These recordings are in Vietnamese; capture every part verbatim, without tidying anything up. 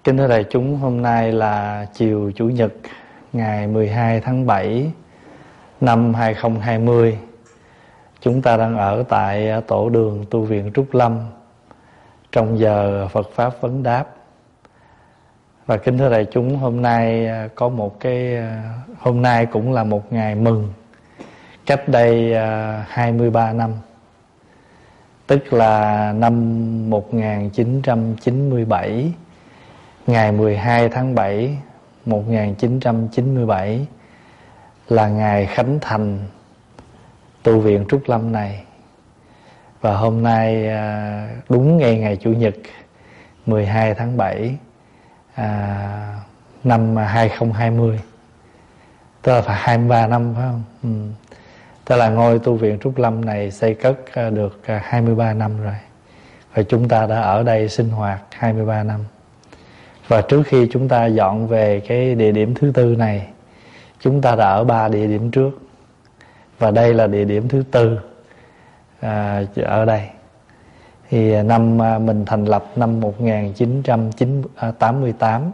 Kính thưa đại chúng, hôm nay là chiều Chủ nhật ngày mười hai tháng bảy năm hai không hai không. Chúng ta đang ở tại tổ đường tu viện Trúc Lâm trong giờ Phật Pháp vấn đáp. Và kính thưa đại chúng, hôm nay có một cái hôm nay cũng là một ngày mừng. Cách đây hai mươi ba năm, tức là năm một nghìn chín trăm chín mươi bảy, ngày mười hai tháng bảy một nghìn chín trăm chín mươi bảy là ngày khánh thành tu viện Trúc Lâm này. Và hôm nay đúng ngay ngày Chủ nhật mười hai tháng bảy à, năm hai không hai không, tức là phải hai mươi ba năm phải không? Ừ. Tức là ngôi tu viện Trúc Lâm này xây cất được hai mươi ba năm rồi. Và chúng ta đã ở đây sinh hoạt hai mươi ba năm. Và trước khi chúng ta dọn về cái địa điểm thứ tư này, chúng ta đã ở ba địa điểm trước. Và đây là địa điểm thứ tư à, ở đây. Thì năm mình thành lập năm một nghìn chín trăm tám mươi tám,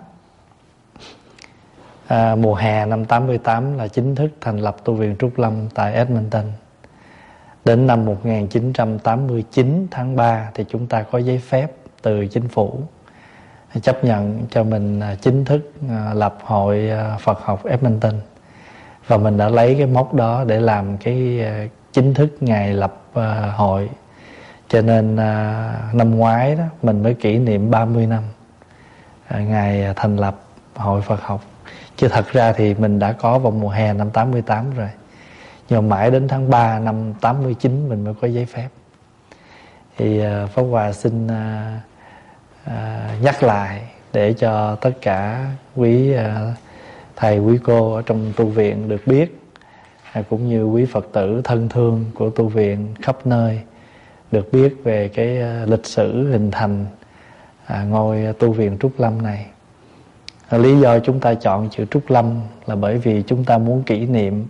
à, mùa hè năm tám mươi tám là chính thức thành lập tu viện Trúc Lâm tại Edmonton. Đến năm một nghìn chín trăm tám mươi chín tháng ba thì chúng ta có giấy phép từ chính phủ chấp nhận cho mình chính thức lập hội Phật học Edmonton. Và mình đã lấy cái mốc đó để làm cái chính thức ngày lập hội. Cho nên năm ngoái đó mình mới kỷ niệm ba mươi năm ngày thành lập hội Phật học. Chứ thật ra thì mình đã có vào mùa hè năm tám mươi tám rồi. Nhưng mãi đến tháng ba năm tám mươi chín mình mới có giấy phép. Thì Pháp Hòa xin À, nhắc lại để cho tất cả quý à, thầy quý cô ở trong tu viện được biết, à, cũng như quý Phật tử thân thương của tu viện khắp nơi được biết về cái à, lịch sử hình thành à, ngôi tu viện Trúc Lâm này. à, Lý do chúng ta chọn chữ Trúc Lâm là bởi vì chúng ta muốn kỷ niệm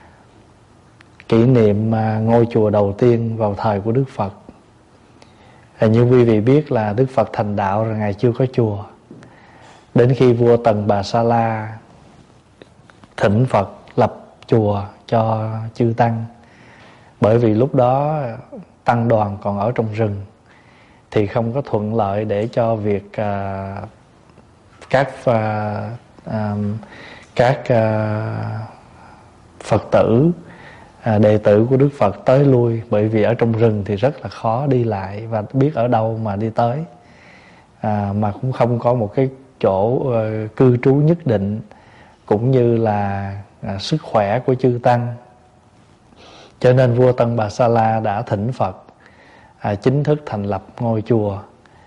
Kỷ niệm à, ngôi chùa đầu tiên vào thời của Đức Phật. À, như quý vị biết là Đức Phật thành đạo rồi Ngài chưa có chùa. Đến khi vua Tần Bà Sa La thỉnh Phật lập chùa cho chư Tăng. Bởi vì lúc đó Tăng đoàn còn ở trong rừng, thì không có thuận lợi để cho việc à, các à, à, các à, Phật tử, À, đệ tử của Đức Phật tới lui. Bởi vì ở trong rừng thì rất là khó đi lại và biết ở đâu mà đi tới, à, mà cũng không có một cái chỗ uh, cư trú nhất định, cũng như là à, sức khỏe của chư Tăng. Cho nên vua Tân Bà Sa La đã thỉnh Phật à, chính thức thành lập ngôi chùa.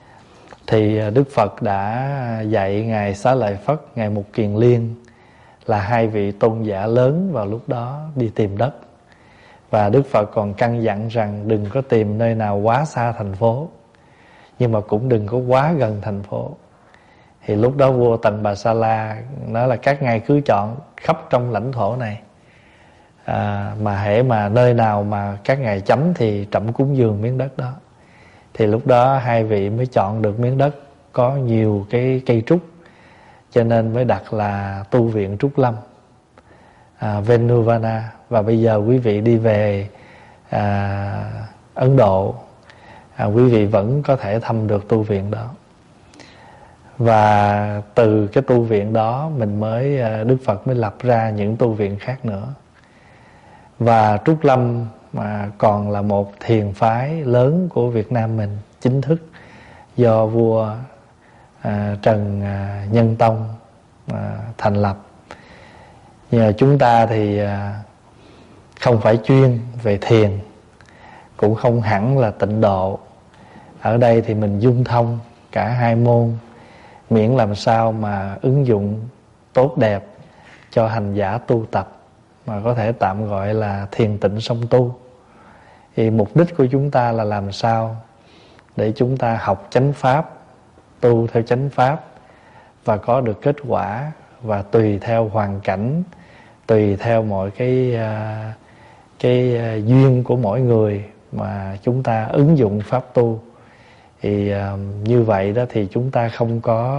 Thì Đức Phật đã dạy Ngài Xá Lợi Phất, Ngài Mục Kiền Liên là hai vị tôn giả lớn vào lúc đó đi tìm đất. Và Đức Phật còn căn dặn rằng đừng có tìm nơi nào quá xa thành phố, nhưng mà cũng đừng có quá gần thành phố. Thì lúc đó vua Tần Bà Sa La nói là các ngài cứ chọn khắp trong lãnh thổ này, à, mà hễ mà nơi nào mà các ngài chấm thì trẫm cúng dường miếng đất đó. Thì lúc đó hai vị mới chọn được miếng đất có nhiều cái cây trúc, cho nên mới đặt là tu viện Trúc Lâm, à, Venuvana. Và bây giờ quý vị đi về à, Ấn Độ, à, quý vị vẫn có thể thăm được tu viện đó. Và từ cái tu viện đó mình mới à, Đức Phật mới lập ra những tu viện khác nữa. Và Trúc Lâm mà còn là một thiền phái lớn của Việt Nam mình, chính thức do vua à, Trần à, Nhân Tông à, thành lập. Nhờ chúng ta thì à, không phải chuyên về thiền, cũng không hẳn là tịnh độ. Ở đây thì mình dung thông cả hai môn, miễn làm sao mà ứng dụng tốt đẹp cho hành giả tu tập, mà có thể tạm gọi là thiền tịnh song tu. Thì mục đích của chúng ta là làm sao để chúng ta học chánh pháp, tu theo chánh pháp và có được kết quả. Và tùy theo hoàn cảnh, tùy theo mọi cái cái duyên của mỗi người mà chúng ta ứng dụng pháp tu. Thì như vậy đó thì chúng ta không có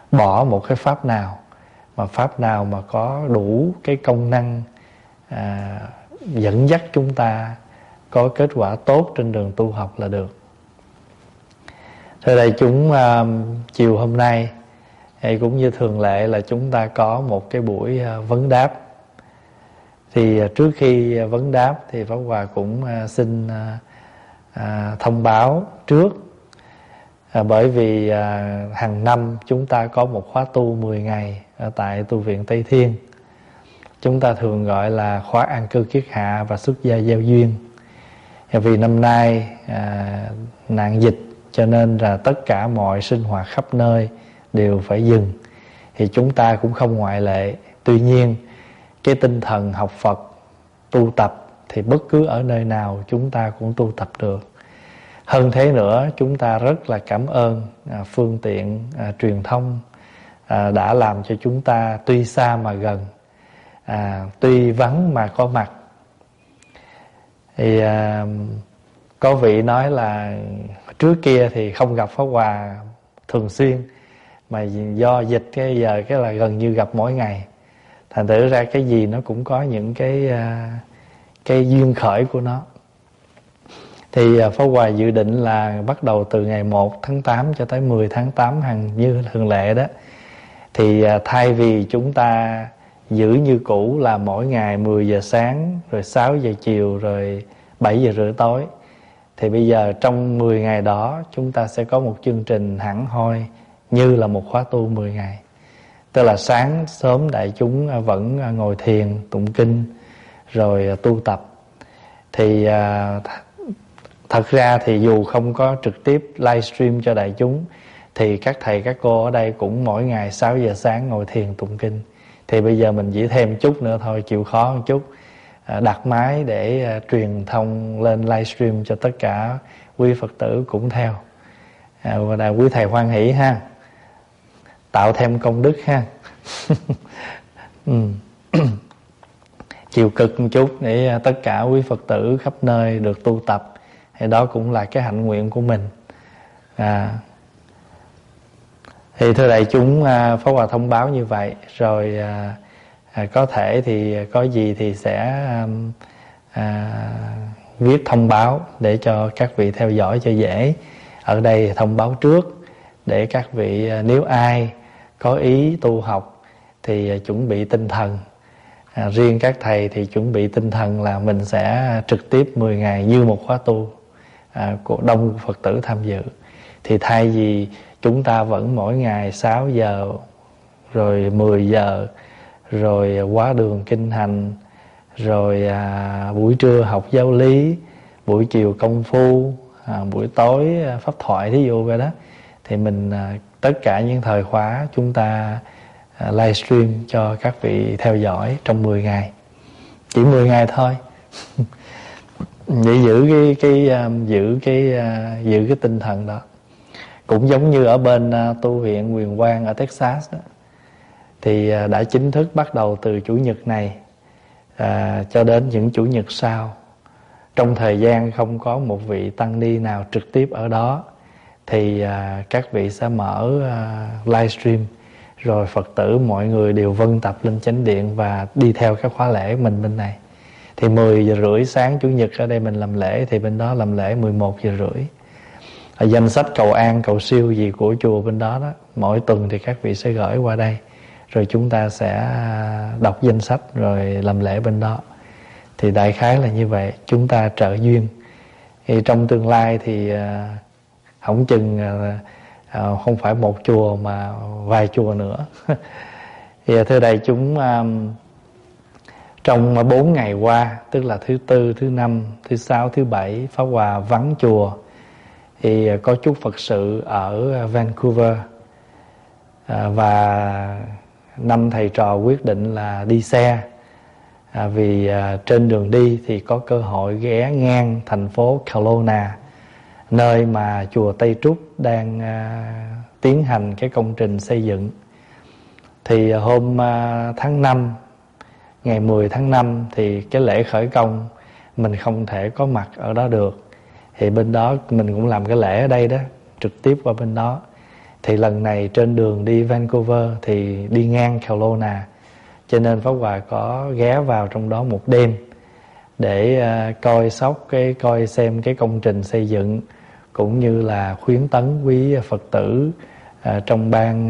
bỏ một cái pháp nào, mà pháp nào mà có đủ cái công năng à, dẫn dắt chúng ta có kết quả tốt trên đường tu học là được. Thế đây chúng à, chiều hôm nay hay cũng như thường lệ là chúng ta có một cái buổi à, vấn đáp. Thì à, trước khi à, vấn đáp thì Pháp Hòa cũng à, xin à, à, thông báo trước. À, bởi vì à, hàng năm chúng ta có một khóa tu mười ngày ở tại tu viện Tây Thiên. Chúng ta thường gọi là khóa an cư kiết hạ và xuất gia giao duyên. Vì năm nay à, nạn dịch cho nên là tất cả mọi sinh hoạt khắp nơi đều phải dừng. Thì chúng ta cũng không ngoại lệ. Tuy nhiên cái tinh thần học Phật tu tập thì bất cứ ở nơi nào chúng ta cũng tu tập được. Hơn thế nữa, chúng ta rất là cảm ơn à, phương tiện à, truyền thông à, đã làm cho chúng ta tuy xa mà gần, à, tuy vắng mà có mặt. Thì à, có vị nói là trước kia thì không gặp Pháp Hòa thường xuyên, mà do dịch cái giờ cái là gần như gặp mỗi ngày. Thành thử ra cái gì nó cũng có những cái à, cái duyên khởi của nó. Thì Pháp Hòa dự định là bắt đầu từ ngày một tháng tám cho tới mười tháng tám hàng như thường lệ đó. Thì thay vì chúng ta giữ như cũ là mỗi ngày mười giờ sáng, rồi sáu giờ chiều, rồi bảy giờ rưỡi tối, thì bây giờ trong mười ngày đó chúng ta sẽ có một chương trình hẳn hoi như là một khóa tu mười ngày. Tức là sáng sớm đại chúng vẫn ngồi thiền, tụng kinh, rồi tu tập. Thì thật ra thì dù không có trực tiếp livestream cho đại chúng, thì các thầy các cô ở đây cũng mỗi ngày sáu giờ sáng ngồi thiền tụng kinh. Thì bây giờ mình chỉ thêm chút nữa thôi, chịu khó một chút, đặt máy để truyền thông lên livestream cho tất cả quý Phật tử cũng theo. Và là quý thầy hoan hỷ ha, tạo thêm công đức ha. ừ. Chịu cực một chút để tất cả quý Phật tử khắp nơi được tu tập, thì đó cũng là cái hạnh nguyện của mình. À, thì thưa đại chúng, à, Pháp Hòa thông báo như vậy. Rồi à, à, có thể thì có gì thì sẽ à, à, viết thông báo để cho các vị theo dõi cho dễ. Ở đây thông báo trước để các vị, à, nếu ai có ý tu học thì à, chuẩn bị tinh thần. À, riêng các thầy thì chuẩn bị tinh thần là mình sẽ trực tiếp mười ngày như một khóa tu à, của đông Phật tử tham dự. Thì thay vì chúng ta vẫn mỗi ngày sáu giờ, rồi mười giờ, rồi hóa đường kinh hành, rồi à, buổi trưa học giáo lý, buổi chiều công phu, à, buổi tối pháp thoại thí dụ vậy đó, thì mình à, tất cả những thời khóa chúng ta à, livestream cho các vị theo dõi trong mười ngày, chỉ mười ngày thôi. Để giữ cái cái um, giữ cái uh, giữ cái tinh thần đó. Cũng giống như ở bên uh, tu viện Huyền Quang ở Texas đó, thì uh, đã chính thức bắt đầu từ chủ nhật này uh, cho đến những chủ nhật sau. Trong thời gian không có một vị tăng ni nào trực tiếp ở đó, thì uh, các vị sẽ mở uh, livestream, rồi Phật tử mọi người đều vân tập lên chánh điện và đi theo các khóa lễ mình bên này. Thì mười giờ rưỡi sáng chủ nhật ở đây mình làm lễ, thì bên đó làm lễ mười một giờ rưỡi. Ở danh sách cầu an, cầu siêu gì của chùa bên đó đó, mỗi tuần thì các vị sẽ gửi qua đây, rồi chúng ta sẽ đọc danh sách rồi làm lễ bên đó. Thì đại khái là như vậy, chúng ta trợ duyên. Thì trong tương lai thì không chừng không phải một chùa mà vài chùa nữa. Thì thưa đại chúng, trong bốn ngày qua, tức là thứ tư, thứ năm, thứ sáu, thứ bảy, Pháp Hòa vắng chùa. Thì có chút Phật sự ở Vancouver, à, và năm thầy trò quyết định là đi xe, à, vì à, trên đường đi thì có cơ hội ghé ngang thành phố Kelowna, nơi mà chùa Tây Trúc đang à, tiến hành cái công trình xây dựng. Thì hôm à, tháng năm, ngày mười tháng năm thì cái lễ khởi công mình không thể có mặt ở đó được. Thì bên đó mình cũng làm cái lễ ở đây đó, trực tiếp qua bên đó. Thì lần này trên đường đi Vancouver thì đi ngang Kelowna, cho nên Pháp Hòa có ghé vào trong đó một đêm để uh, coi sóc cái coi xem cái công trình xây dựng, cũng như là khuyến tấn quý Phật tử uh, trong ban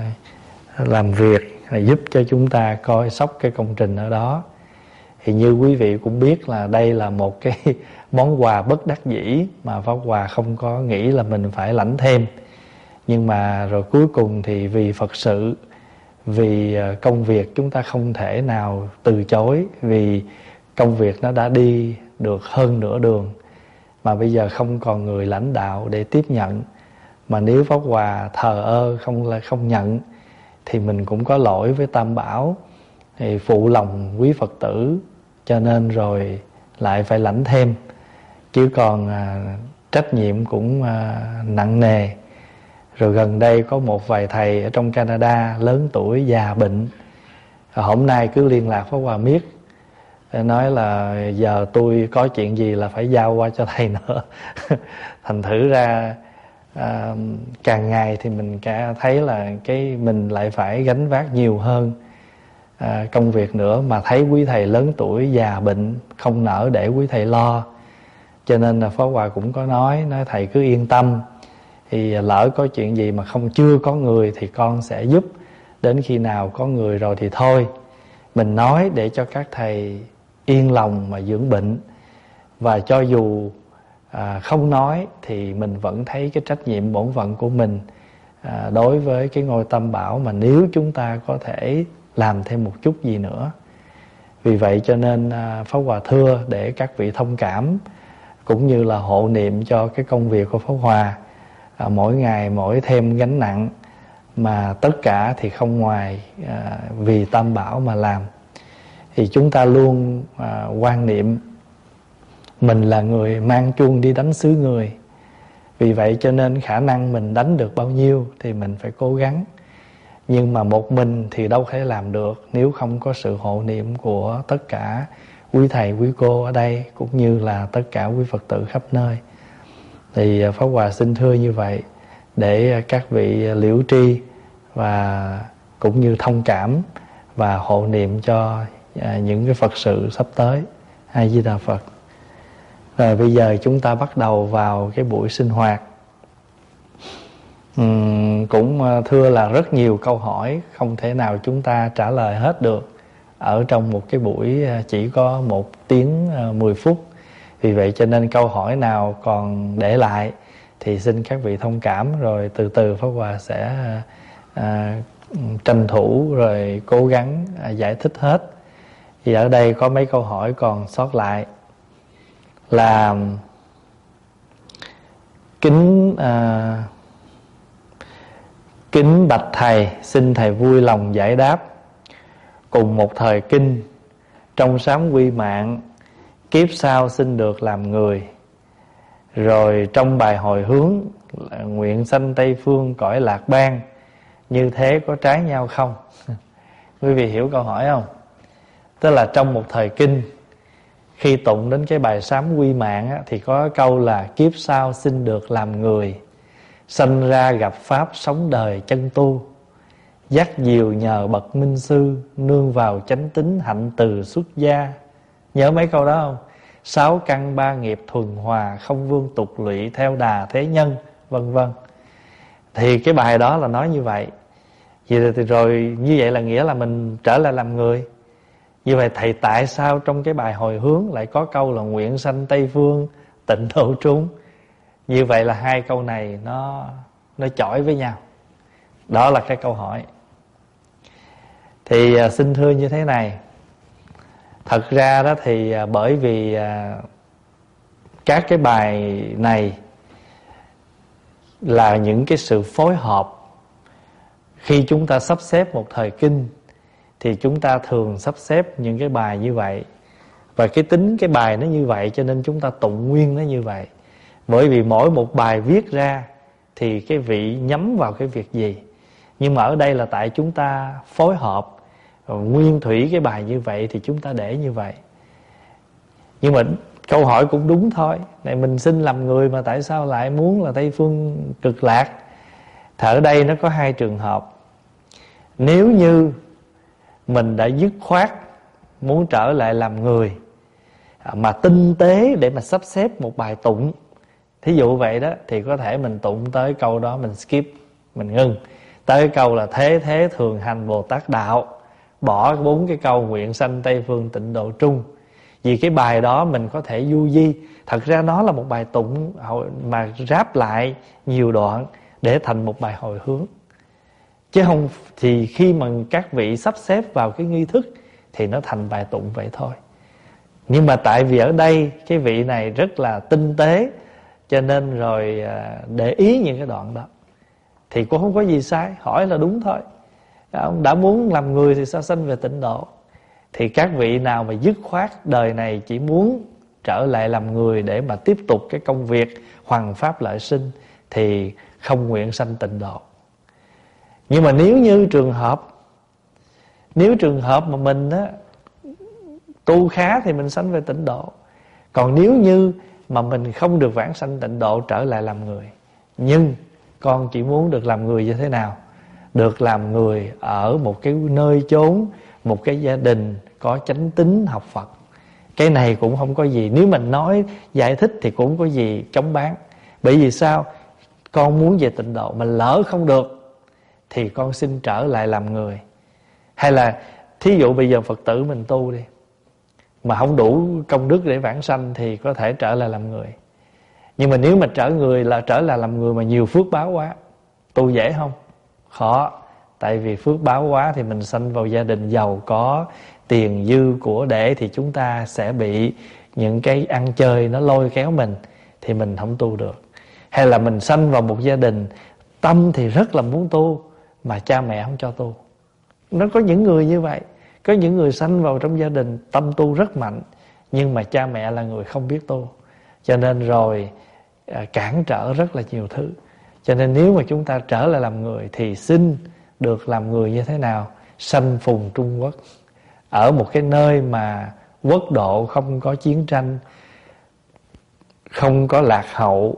uh, làm việc, là giúp cho chúng ta coi sóc cái công trình ở đó. Thì như quý vị cũng biết là đây là một cái món quà bất đắc dĩ mà Pháp Hòa không có nghĩ là mình phải lãnh thêm. Nhưng mà rồi cuối cùng thì vì Phật sự, vì công việc chúng ta không thể nào từ chối, vì công việc nó đã đi được hơn nửa đường mà bây giờ không còn người lãnh đạo để tiếp nhận. Mà nếu Pháp Hòa thờ ơ không là không nhận thì mình cũng có lỗi với Tam Bảo, thì phụ lòng quý Phật tử, cho nên rồi lại phải lãnh thêm. Chứ còn à, trách nhiệm cũng à, nặng nề. Rồi gần đây có một vài thầy ở trong Canada lớn tuổi già bệnh, hôm nay cứ liên lạc với Hòa Miết, nói là giờ tôi có chuyện gì là phải giao qua cho thầy nữa. Thành thử ra à, càng ngày thì mình cả thấy là cái mình lại phải gánh vác nhiều hơn à, công việc nữa. Mà thấy quý thầy lớn tuổi già bệnh không nỡ để quý thầy lo, cho nên là Pháp Hòa cũng có nói nói thầy cứ yên tâm, thì lỡ có chuyện gì mà không chưa có người thì con sẽ giúp, đến khi nào có người rồi thì thôi. Mình nói để cho các thầy yên lòng mà dưỡng bệnh. Và cho dù à, không nói thì mình vẫn thấy cái trách nhiệm bổn phận của mình à, đối với cái ngôi Tam Bảo, mà nếu chúng ta có thể làm thêm một chút gì nữa. Vì vậy cho nên à, Pháp Hòa thưa để các vị thông cảm, cũng như là hộ niệm cho cái công việc của Pháp Hòa. À, mỗi ngày mỗi thêm gánh nặng, mà tất cả thì không ngoài à, vì Tam Bảo mà làm. Thì chúng ta luôn à, quan niệm mình là người mang chuông đi đánh xứ người. Vì vậy cho nên khả năng mình đánh được bao nhiêu thì mình phải cố gắng. Nhưng mà một mình thì đâu thể làm được nếu không có sự hộ niệm của tất cả quý thầy quý cô ở đây, cũng như là tất cả quý Phật tử khắp nơi. Thì Pháp Hòa xin thưa như vậy để các vị liễu tri và cũng như thông cảm và hộ niệm cho những cái Phật sự sắp tới. A Di Đà Phật. Rồi bây giờ chúng ta bắt đầu vào cái buổi sinh hoạt. uhm, Cũng thưa là rất nhiều câu hỏi không thể nào chúng ta trả lời hết được ở trong một cái buổi chỉ có một tiếng mười phút. Vì vậy cho nên câu hỏi nào còn để lại thì xin các vị thông cảm, rồi từ từ Pháp Hòa sẽ à, tranh thủ rồi cố gắng à, giải thích hết. Thì ở đây có mấy câu hỏi còn sót lại là kính à, kính bạch thầy, xin thầy vui lòng giải đáp. Cùng một thời kinh, trong sám quy mạng, kiếp sau xin được làm người. Rồi trong bài hồi hướng, nguyện sanh Tây Phương cõi lạc bang, như thế có trái nhau không? Quý vị hiểu câu hỏi không? Tức là trong một thời kinh, khi tụng đến cái bài sám quy mạng á, thì có câu là kiếp sau xin được làm người, sanh ra gặp pháp sống đời chân tu, dắt diều nhờ bậc minh sư, nương vào chánh tín hạnh từ xuất gia. Nhớ mấy câu đó không? Sáu căn ba nghiệp thuần hòa, không vương tục lụy theo đà thế nhân, vân vân. Thì cái bài đó là nói như vậy. Vậy thì rồi như vậy là nghĩa là mình trở lại làm người. Như vậy thầy tại sao trong cái bài hồi hướng lại có câu là nguyện sanh Tây Phương tịnh độ chúng? Như vậy là hai câu này nó nó chọi với nhau. Đó là cái câu hỏi. Thì à, xin thưa như thế này. Thật ra đó thì à, bởi vì à, các cái bài này là những cái sự phối hợp. Khi chúng ta sắp xếp một thời kinh thì chúng ta thường sắp xếp những cái bài như vậy. Và cái tính cái bài nó như vậy cho nên chúng ta tụng nguyên nó như vậy. Bởi vì mỗi một bài viết ra thì cái vị nhắm vào cái việc gì. Nhưng mà ở đây là tại chúng ta phối hợp nguyên thủy cái bài như vậy thì chúng ta để như vậy. Nhưng mà câu hỏi cũng đúng thôi. Này mình xin làm người mà tại sao lại muốn là Tây Phương cực lạc? Thì ở đây nó có hai trường hợp. Nếu như mình đã dứt khoát muốn trở lại làm người, mà tinh tế để mà sắp xếp một bài tụng, thí dụ vậy đó, thì có thể mình tụng tới câu đó mình skip, mình ngưng. Tới câu là thế thế thường hành Bồ Tát đạo, bỏ bốn cái câu nguyện sanh Tây Phương tịnh độ trung. Vì cái bài đó mình có thể du di. Thật ra nó là một bài tụng mà ráp lại nhiều đoạn để thành một bài hồi hướng. Chứ không thì khi mà các vị sắp xếp vào cái nghi thức thì nó thành bài tụng vậy thôi. Nhưng mà tại vì ở đây cái vị này rất là tinh tế, cho nên rồi để ý những cái đoạn đó thì cũng không có gì sai, hỏi là đúng thôi. Ông đã muốn làm người thì sao sanh về tịnh độ. Thì các vị nào mà dứt khoát đời này chỉ muốn trở lại làm người để mà tiếp tục cái công việc hoằng pháp lợi sinh thì không nguyện sanh tịnh độ. Nhưng mà nếu như trường hợp Nếu trường hợp mà mình á, tu khá thì mình sanh về tịnh độ. Còn nếu như mà mình không được vãng sanh tịnh độ, trở lại làm người, nhưng con chỉ muốn được làm người như thế nào? Được làm người ở một cái nơi chốn, một cái gia đình có chánh tín học Phật. Cái này cũng không có gì, nếu mình nói giải thích thì cũng không có gì chống bán. Bởi vì sao? Con muốn về tịnh độ mà lỡ không được thì con xin trở lại làm người. Hay là thí dụ bây giờ Phật tử mình tu đi mà không đủ công đức để vãng sanh thì có thể trở lại làm người. Nhưng mà nếu mà trở người là trở lại làm người mà nhiều phước báo quá, tu dễ không? Khó. Tại vì phước báo quá thì mình sanh vào gia đình giàu có, tiền dư của để, thì chúng ta sẽ bị những cái ăn chơi nó lôi kéo mình, thì mình không tu được. Hay là mình sanh vào một gia đình tâm thì rất là muốn tu mà cha mẹ không cho tu. Nó có những người như vậy. Có những người sanh vào trong gia đình tâm tu rất mạnh, nhưng mà cha mẹ là người không biết tu, cho nên rồi à, cản trở rất là nhiều thứ. Cho nên nếu mà chúng ta trở lại làm người thì xin được làm người như thế nào? Sanh phùng Trung Quốc, ở một cái nơi mà quốc độ không có chiến tranh, không có lạc hậu.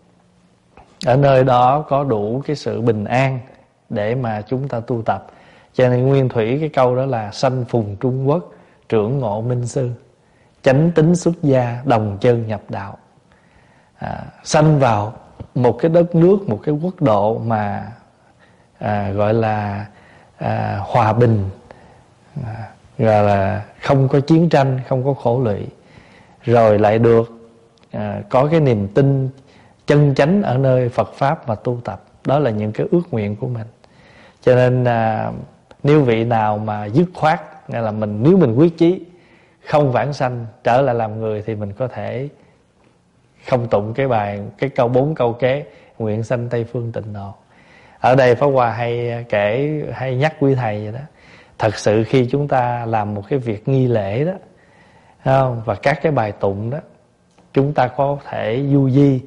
Ở nơi đó có đủ cái sự bình an để mà chúng ta tu tập. Cho nên nguyên thủy cái câu đó là sanh phùng Trung Quốc, trưởng ngộ minh sư, chánh tín xuất gia, đồng chân nhập đạo. à, Sanh vào một cái đất nước, một cái quốc độ mà à, gọi là à, hòa bình, à, gọi là không có chiến tranh, không có khổ lụy, rồi lại được à, có cái niềm tin chân chánh ở nơi Phật Pháp và tu tập. Đó là những cái ước nguyện của mình. Cho nên à, nếu vị nào mà dứt khoát, nghĩa là mình nếu mình quyết chí không vãng sanh, trở lại làm người, thì mình có thể không tụng cái bài cái câu bốn câu kế nguyện sanh Tây Phương tịnh độ. Ở đây Pháp Hòa hay kể, hay nhắc quý thầy vậy đó. Thật sự khi chúng ta làm một cái việc nghi lễ đó, không? Và các cái bài tụng đó, chúng ta có thể du di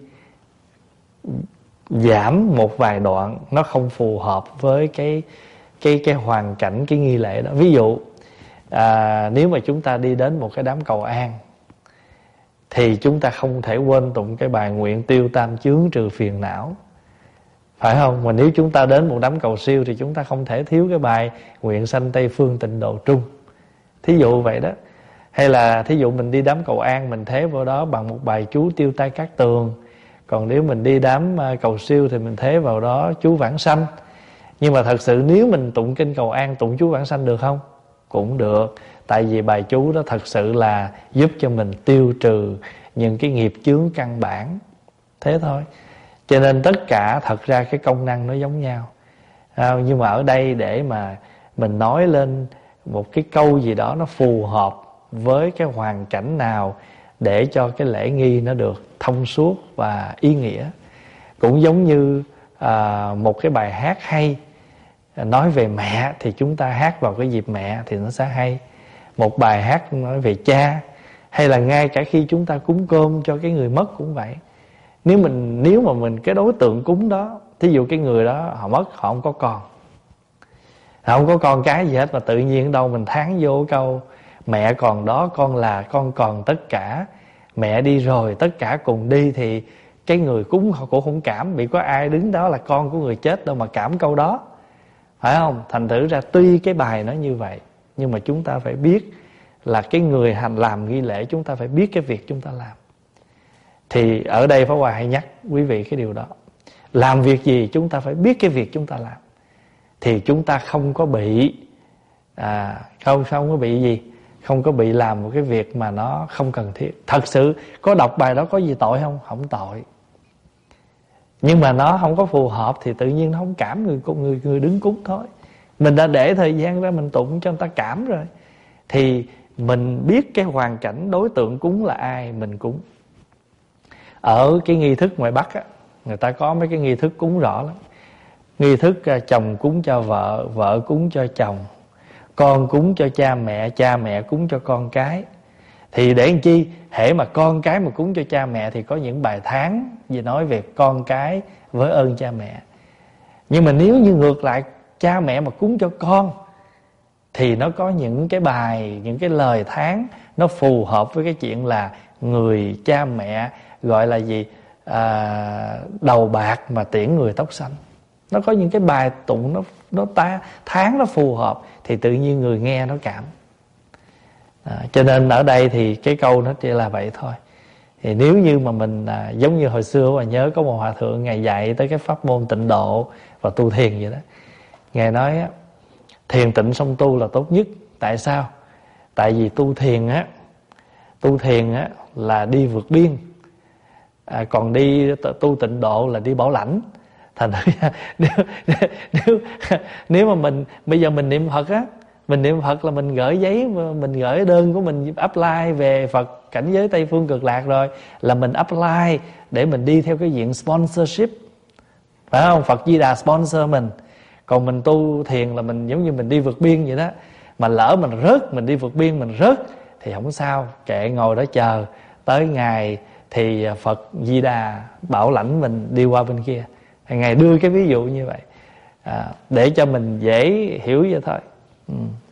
giảm một vài đoạn nó không phù hợp với cái cái cái hoàn cảnh, cái nghi lễ đó. Ví dụ à, nếu mà chúng ta đi đến một cái đám cầu an thì chúng ta không thể quên tụng cái bài nguyện tiêu tam chướng trừ phiền não, phải không? Mà nếu chúng ta đến một đám cầu siêu thì chúng ta không thể thiếu cái bài nguyện sanh Tây Phương tịnh độ trung, thí dụ vậy đó. Hay là thí dụ mình đi đám cầu an, mình thế vào đó bằng một bài chú tiêu tai cát tường. Còn nếu mình đi đám cầu siêu thì mình thế vào đó chú vãng sanh. Nhưng mà thật sự nếu mình tụng kinh cầu an, tụng chú vãng sanh được không? Cũng được. Tại vì bài chú đó thật sự là giúp cho mình tiêu trừ những cái nghiệp chướng căn bản. Thế thôi. Cho nên tất cả thật ra cái công năng nó giống nhau. À, nhưng mà ở đây để mà mình nói lên một cái câu gì đó nó phù hợp với cái hoàn cảnh nào để cho cái lễ nghi nó được thông suốt và ý nghĩa. Cũng giống như à, một cái bài hát hay nói về mẹ thì chúng ta hát vào cái dịp mẹ thì nó sẽ hay. Một bài hát nói về cha, hay là ngay cả khi chúng ta cúng cơm cho cái người mất cũng vậy. Nếu mình nếu mà mình cái đối tượng cúng đó, thí dụ cái người đó họ mất, họ không có con, họ không có con cái gì hết, mà tự nhiên đâu mình thán vô câu mẹ còn đó, con là con còn tất cả, mẹ đi rồi tất cả cùng đi, thì cái người cúng họ cũng không cảm, vì có ai đứng đó là con của người chết đâu mà cảm câu đó, phải không? Thành thử ra tuy cái bài nó như vậy, nhưng mà chúng ta phải biết là cái người hành làm nghi lễ, chúng ta phải biết cái việc chúng ta làm. Thì ở đây Pháp Hòa hay nhắc quý vị cái điều đó. Làm việc gì chúng ta phải biết cái việc chúng ta làm, thì chúng ta không có bị à, không, không có bị gì Không có bị làm một cái việc mà nó không cần thiết. Thật sự có đọc bài đó có gì tội không? Không tội. Nhưng mà nó không có phù hợp thì tự nhiên nó không cảm người người người đứng cúng thôi. Mình đã để thời gian ra mình tụng cho người ta cảm rồi, thì mình biết cái hoàn cảnh đối tượng cúng là ai mình cúng. Ở cái nghi thức ngoài Bắc á, người ta có mấy cái nghi thức cúng rõ lắm. Nghi thức chồng cúng cho vợ, vợ cúng cho chồng, con cúng cho cha mẹ, cha mẹ cúng cho con cái. Thì để làm chi? Hễ mà con cái mà cúng cho cha mẹ thì có những bài tháng gì nói về con cái với ơn cha mẹ. Nhưng mà nếu như ngược lại, cha mẹ mà cúng cho con, thì nó có những cái bài, những cái lời tháng nó phù hợp với cái chuyện là người cha mẹ gọi là gì? À, đầu bạc mà tiễn người tóc xanh. Nó có những cái bài tụng nó nó ta tháng nó phù hợp, thì tự nhiên người nghe nó cảm. À, cho nên ở đây thì cái câu nó chỉ là vậy thôi. Thì nếu như mà mình à, giống như hồi xưa mà nhớ có một hòa thượng ngài dạy tới cái pháp môn tịnh độ và tu thiền vậy đó. Ngài nói á, thiền tịnh song tu là tốt nhất. Tại sao? Tại vì tu thiền á, tu thiền á là đi vượt biên, à, còn đi tu tịnh độ là đi bảo lãnh. Thành ra nếu, nếu, nếu mà mình bây giờ mình niệm Phật á, mình niệm Phật là mình gửi giấy, mình gửi đơn của mình apply về Phật cảnh giới Tây Phương Cực Lạc rồi, là mình apply để mình đi theo cái diện sponsorship, phải không? Phật Di Đà sponsor mình. Còn mình tu thiền là mình giống như mình đi vượt biên vậy đó. Mà lỡ mình rớt, mình đi vượt biên mình rớt thì không sao, kệ ngồi đó chờ tới ngày thì Phật Di Đà bảo lãnh mình đi qua bên kia. Ngài đưa cái ví dụ như vậy, à, để cho mình dễ hiểu vậy thôi. ừ.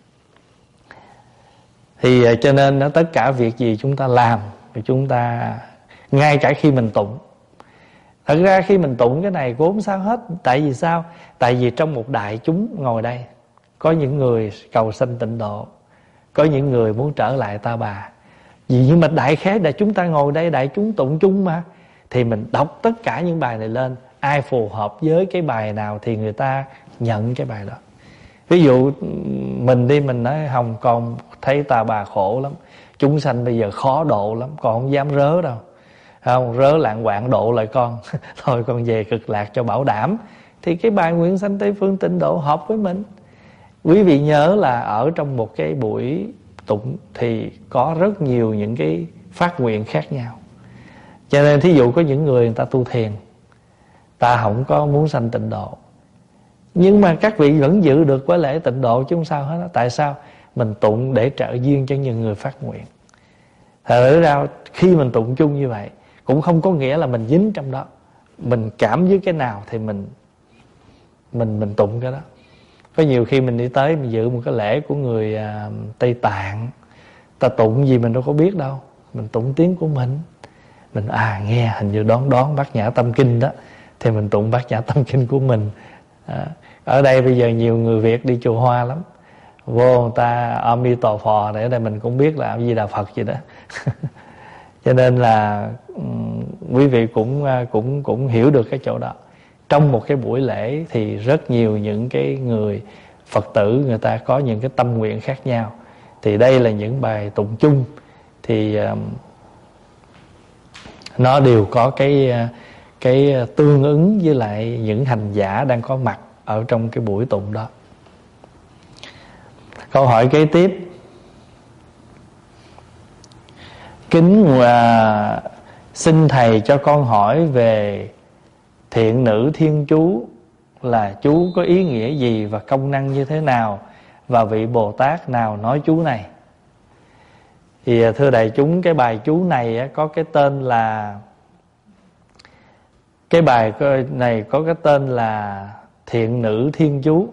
Thì cho nên đó, tất cả việc gì chúng ta làm thì chúng ta, ngay cả khi mình tụng, thật ra khi mình tụng cái này cũng không sao hết. Tại vì sao? Tại vì trong một đại chúng ngồi đây, có những người cầu sanh tịnh độ, có những người muốn trở lại Ta Bà. Vì nhưng mà đại khái là chúng ta ngồi đây, đại chúng tụng chung mà, thì mình đọc tất cả những bài này lên, ai phù hợp với cái bài nào thì người ta nhận cái bài đó. Ví dụ mình đi, mình nói Hồng con thấy Ta Bà khổ lắm, chúng sanh bây giờ khó độ lắm, con không dám rớ đâu, không rớ lạng quạng độ lại con thôi con về Cực Lạc cho bảo đảm. Thì cái bài nguyện sanh Tây Phương tịnh độ hợp với mình. Quý vị nhớ là ở trong một cái buổi tụng thì có rất nhiều những cái phát nguyện khác nhau. Cho nên thí dụ có những người người ta tu thiền, ta không có muốn sanh tịnh độ, nhưng mà các vị vẫn giữ được với lễ tịnh độ chứ không sao hết. Tại sao? Mình tụng để trợ duyên cho những người phát nguyện. Thật ra khi mình tụng chung như vậy cũng không có nghĩa là mình dính trong đó. Mình cảm với cái nào thì mình Mình mình tụng cái đó. Có nhiều khi mình đi tới mình dự một cái lễ của người à, Tây Tạng, ta tụng gì mình đâu có biết đâu, mình tụng tiếng của mình. Mình à nghe hình như đoán đoán Bát Nhã Tâm Kinh đó, thì mình tụng Bát Nhã Tâm Kinh của mình. à, Ở đây bây giờ nhiều người Việt đi chùa Hoa lắm, vô người ta A Mi Tò Phò để ở đây mình cũng biết là A Di Đà Phật gì đó. Cho nên là um, quý vị cũng cũng cũng hiểu được cái chỗ đó. Trong một cái buổi lễ thì rất nhiều những cái người Phật tử người ta có những cái tâm nguyện khác nhau. Thì đây là những bài tụng chung, thì um, nó đều có cái cái tương ứng với lại những hành giả đang có mặt ở trong cái buổi tụng đó. Câu hỏi kế tiếp: kính và xin thầy cho con hỏi về thiện nữ thiên chú, là chú có ý nghĩa gì và công năng như thế nào, và vị Bồ Tát nào nói chú này? Thì thưa đại chúng, cái bài chú này có cái tên là Cái bài này có cái tên là Thiện Nữ Thiên Chú.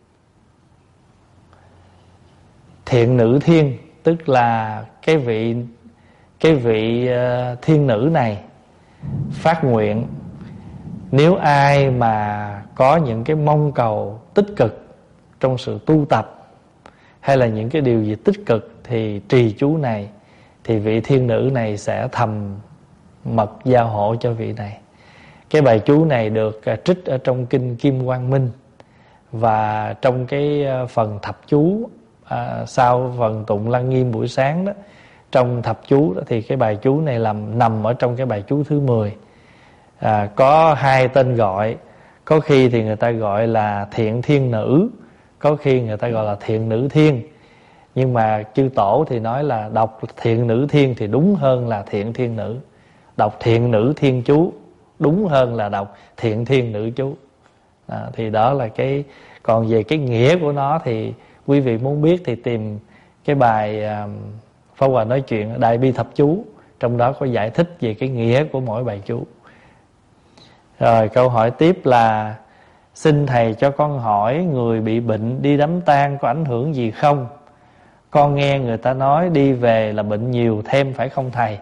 Thiện nữ thiên tức là cái vị cái vị thiên nữ này phát nguyện. Nếu ai mà có những cái mong cầu tích cực trong sự tu tập, hay là những cái điều gì tích cực, thì trì chú này, thì vị thiên nữ này sẽ thầm mật gia hộ cho vị này. Cái bài chú này được trích ở trong kinh Kim Quang Minh, và trong cái phần thập chú à, sau phần tụng Lăng Nghiêm buổi sáng đó, trong thập chú đó, thì cái bài chú này làm nằm ở trong cái bài chú thứ mười. à, Có hai tên gọi. Có khi thì người ta gọi là thiện thiên nữ, có khi người ta gọi là thiện nữ thiên. Nhưng mà chư tổ thì nói là đọc thiện nữ thiên thì đúng hơn là thiện thiên nữ. Đọc thiện nữ thiên chú đúng hơn là đọc thiện thiên nữ chú. à, Thì đó là cái. Còn về cái nghĩa của nó thì quý vị muốn biết thì tìm cái bài uh, Pháp Hòa nói chuyện Đại Bi Thập Chú, trong đó có giải thích về cái nghĩa của mỗi bài chú. Rồi câu hỏi tiếp là: xin thầy cho con hỏi, người bị bệnh đi đám tang có ảnh hưởng gì không? Con nghe người ta nói đi về là bệnh nhiều thêm phải không thầy?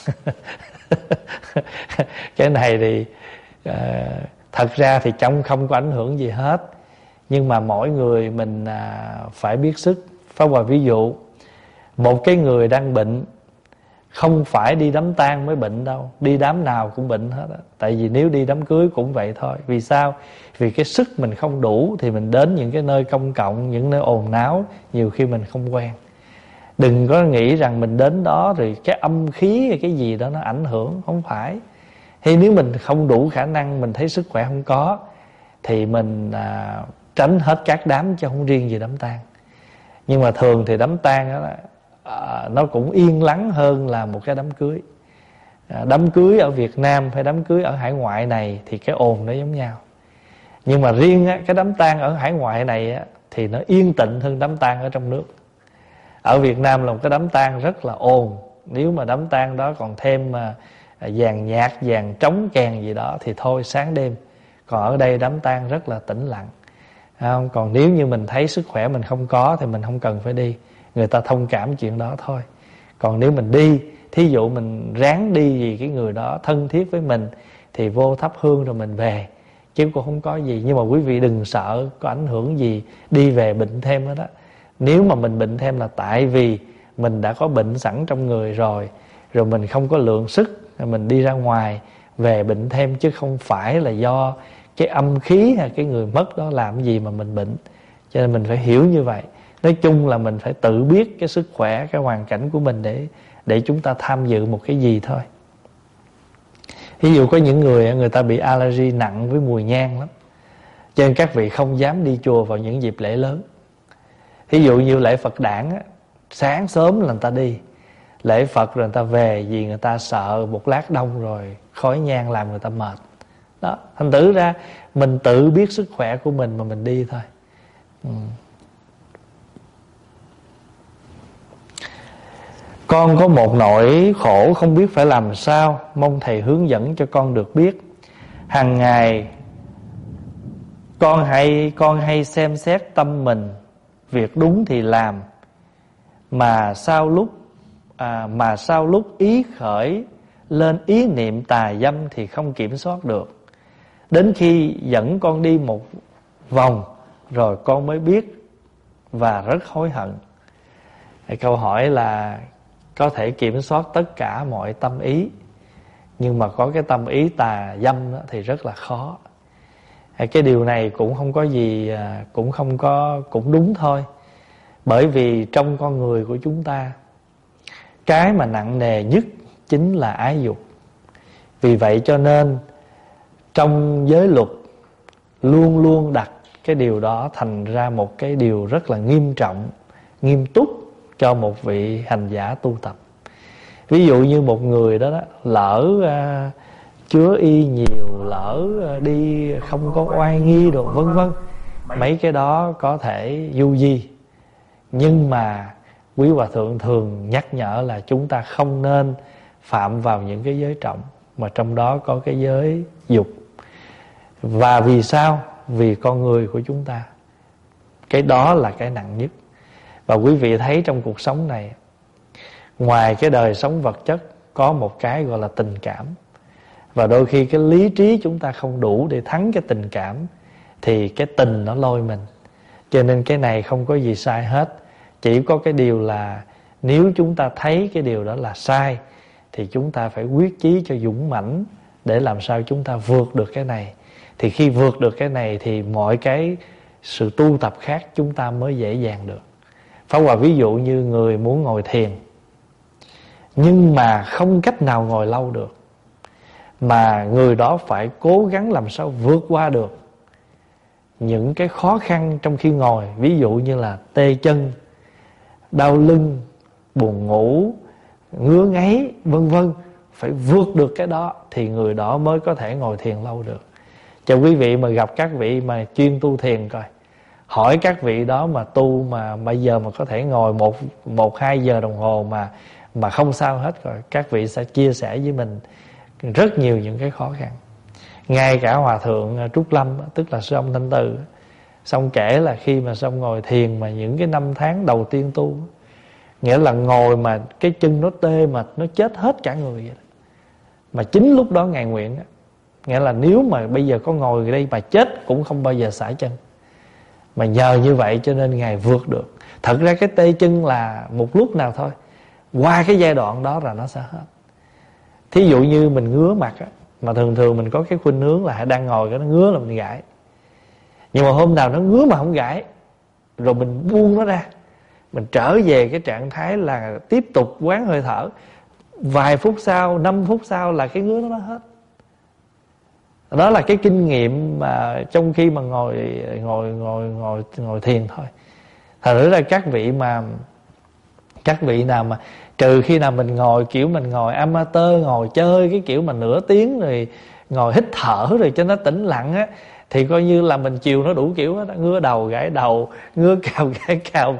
Cái này thì uh, thật ra thì trong không có ảnh hưởng gì hết. Nhưng mà mỗi người mình uh, phải biết sức. Pháp Hòa ví dụ, một cái người đang bệnh không phải đi đám tang mới bệnh đâu, đi đám nào cũng bệnh hết á. Tại vì nếu đi đám cưới cũng vậy thôi. Vì sao? Vì cái sức mình không đủ thì mình đến những cái nơi công cộng, những nơi ồn náo, nhiều khi mình không quen. Đừng có nghĩ rằng mình đến đó rồi cái âm khí hay cái gì đó nó ảnh hưởng. Không phải. Hay nếu mình không đủ khả năng, mình thấy sức khỏe không có, thì mình à, tránh hết các đám, chứ không riêng gì đám tang. Nhưng mà thường thì đám tang đó là À, nó cũng yên lắng hơn là một cái đám cưới. à, Đám cưới ở Việt Nam hay đám cưới ở hải ngoại này thì cái ồn nó giống nhau. Nhưng mà riêng á, cái đám tang ở hải ngoại này á, thì nó yên tĩnh hơn đám tang ở trong nước. Ở Việt Nam là một cái đám tang rất là ồn. Nếu mà đám tang đó còn thêm à, dàn nhạc, dàn trống kèn gì đó thì thôi sáng đêm. Còn ở đây đám tang rất là tĩnh lặng. à, Còn nếu như mình thấy sức khỏe mình không có thì mình không cần phải đi. Người ta thông cảm chuyện đó thôi. Còn nếu mình đi, thí dụ mình ráng đi vì cái người đó thân thiết với mình, thì vô thắp hương rồi mình về, chứ cũng không có gì. Nhưng mà quý vị đừng sợ có ảnh hưởng gì đi về bệnh thêm hết đó. Nếu mà mình bệnh thêm là tại vì mình đã có bệnh sẵn trong người rồi, rồi mình không có lượng sức, mình đi ra ngoài về bệnh thêm, chứ không phải là do cái âm khí hay cái người mất đó làm gì mà mình bệnh. Cho nên mình phải hiểu như vậy. Nói chung là mình phải tự biết cái sức khỏe, cái hoàn cảnh của mình để để chúng ta tham dự một cái gì thôi. Ví dụ có những người người ta bị allergy nặng với mùi nhang lắm, cho nên các vị không dám đi chùa vào những dịp lễ lớn. Ví dụ như lễ Phật đản á, sáng sớm là người ta đi lễ Phật rồi người ta về, vì người ta sợ một lát đông rồi khói nhang làm người ta mệt. Đó, thành thử ra mình tự biết sức khỏe của mình mà mình đi thôi. ừ. Con có một nỗi khổ không biết phải làm sao, mong thầy hướng dẫn cho con được biết. Hàng ngày con hay con hay xem xét tâm mình, việc đúng thì làm, mà sau lúc à, mà sau lúc ý khởi lên ý niệm tà dâm thì không kiểm soát được. Đến khi dẫn con đi một vòng rồi con mới biết và rất hối hận. Câu hỏi là có thể kiểm soát tất cả mọi tâm ý, nhưng mà có cái tâm ý tà dâm đó thì rất là khó. Cái điều này cũng không có gì, cũng không có, cũng đúng thôi. Bởi vì trong con người của chúng ta, cái mà nặng nề nhất chính là ái dục. Vì vậy cho nên trong giới luật luôn luôn đặt cái điều đó thành ra một cái điều rất là nghiêm trọng, nghiêm túc cho một vị hành giả tu tập. Ví dụ như một người đó, đó lỡ uh, chứa y nhiều, lỡ uh, đi không có oai nghi đồ vân vân, mấy cái đó có thể du di. Nhưng mà quý hòa thượng thường nhắc nhở là chúng ta không nên phạm vào những cái giới trọng, mà trong đó có cái giới dục. Và vì sao? Vì con người của chúng ta, cái đó là cái nặng nhất. Và quý vị thấy trong cuộc sống này, ngoài cái đời sống vật chất, có một cái gọi là tình cảm. Và đôi khi cái lý trí chúng ta không đủ để thắng cái tình cảm, thì cái tình nó lôi mình. Cho nên cái này không có gì sai hết. Chỉ có cái điều là nếu chúng ta thấy cái điều đó là sai, thì chúng ta phải quyết chí cho dũng mãnh để làm sao chúng ta vượt được cái này. Thì khi vượt được cái này thì mọi cái sự tu tập khác chúng ta mới dễ dàng được. Pháp Hòa ví dụ như người muốn ngồi thiền, nhưng mà không cách nào ngồi lâu được, mà người đó phải cố gắng làm sao vượt qua được những cái khó khăn trong khi ngồi. Ví dụ như là tê chân, đau lưng, buồn ngủ, ngứa ngáy, vân vân. Phải vượt được cái đó thì người đó mới có thể ngồi thiền lâu được. Cho quý vị mà gặp các vị mà chuyên tu thiền coi, hỏi các vị đó mà tu mà bây giờ mà có thể ngồi một, một hai giờ đồng hồ mà mà không sao hết rồi, các vị sẽ chia sẻ với mình rất nhiều những cái khó khăn. Ngay cả Hòa Thượng Trúc Lâm, tức là sư ông Thanh Từ, xong kể là khi mà xong ngồi thiền mà những cái năm tháng đầu tiên tu, nghĩa là ngồi mà cái chân nó tê mà nó chết hết cả người vậy đó. Mà chính lúc đó Ngài nguyện đó, nghĩa là nếu mà bây giờ có ngồi đây mà chết cũng không bao giờ xả chân. Mà nhờ như vậy cho nên Ngài vượt được. Thật ra cái tê chân là một lúc nào thôi, qua cái giai đoạn đó là nó sẽ hết. Thí dụ như mình ngứa mặt á, mà thường thường mình có cái khuynh hướng là đang ngồi cái nó ngứa là mình gãi. Nhưng mà hôm nào nó ngứa mà không gãi, rồi mình buông nó ra, mình trở về cái trạng thái là tiếp tục quán hơi thở. Vài phút sau, năm phút sau là cái ngứa nó hết. Đó là cái kinh nghiệm mà trong khi mà ngồi ngồi ngồi ngồi ngồi thiền thôi. Thật ra các vị mà các vị nào mà trừ khi nào mình ngồi kiểu mình ngồi amateur, ngồi chơi cái kiểu mà nửa tiếng rồi ngồi hít thở rồi cho nó tĩnh lặng á, thì coi như là mình chiều nó đủ kiểu đó. Ngứa đầu gãi đầu, ngứa cào gãi cào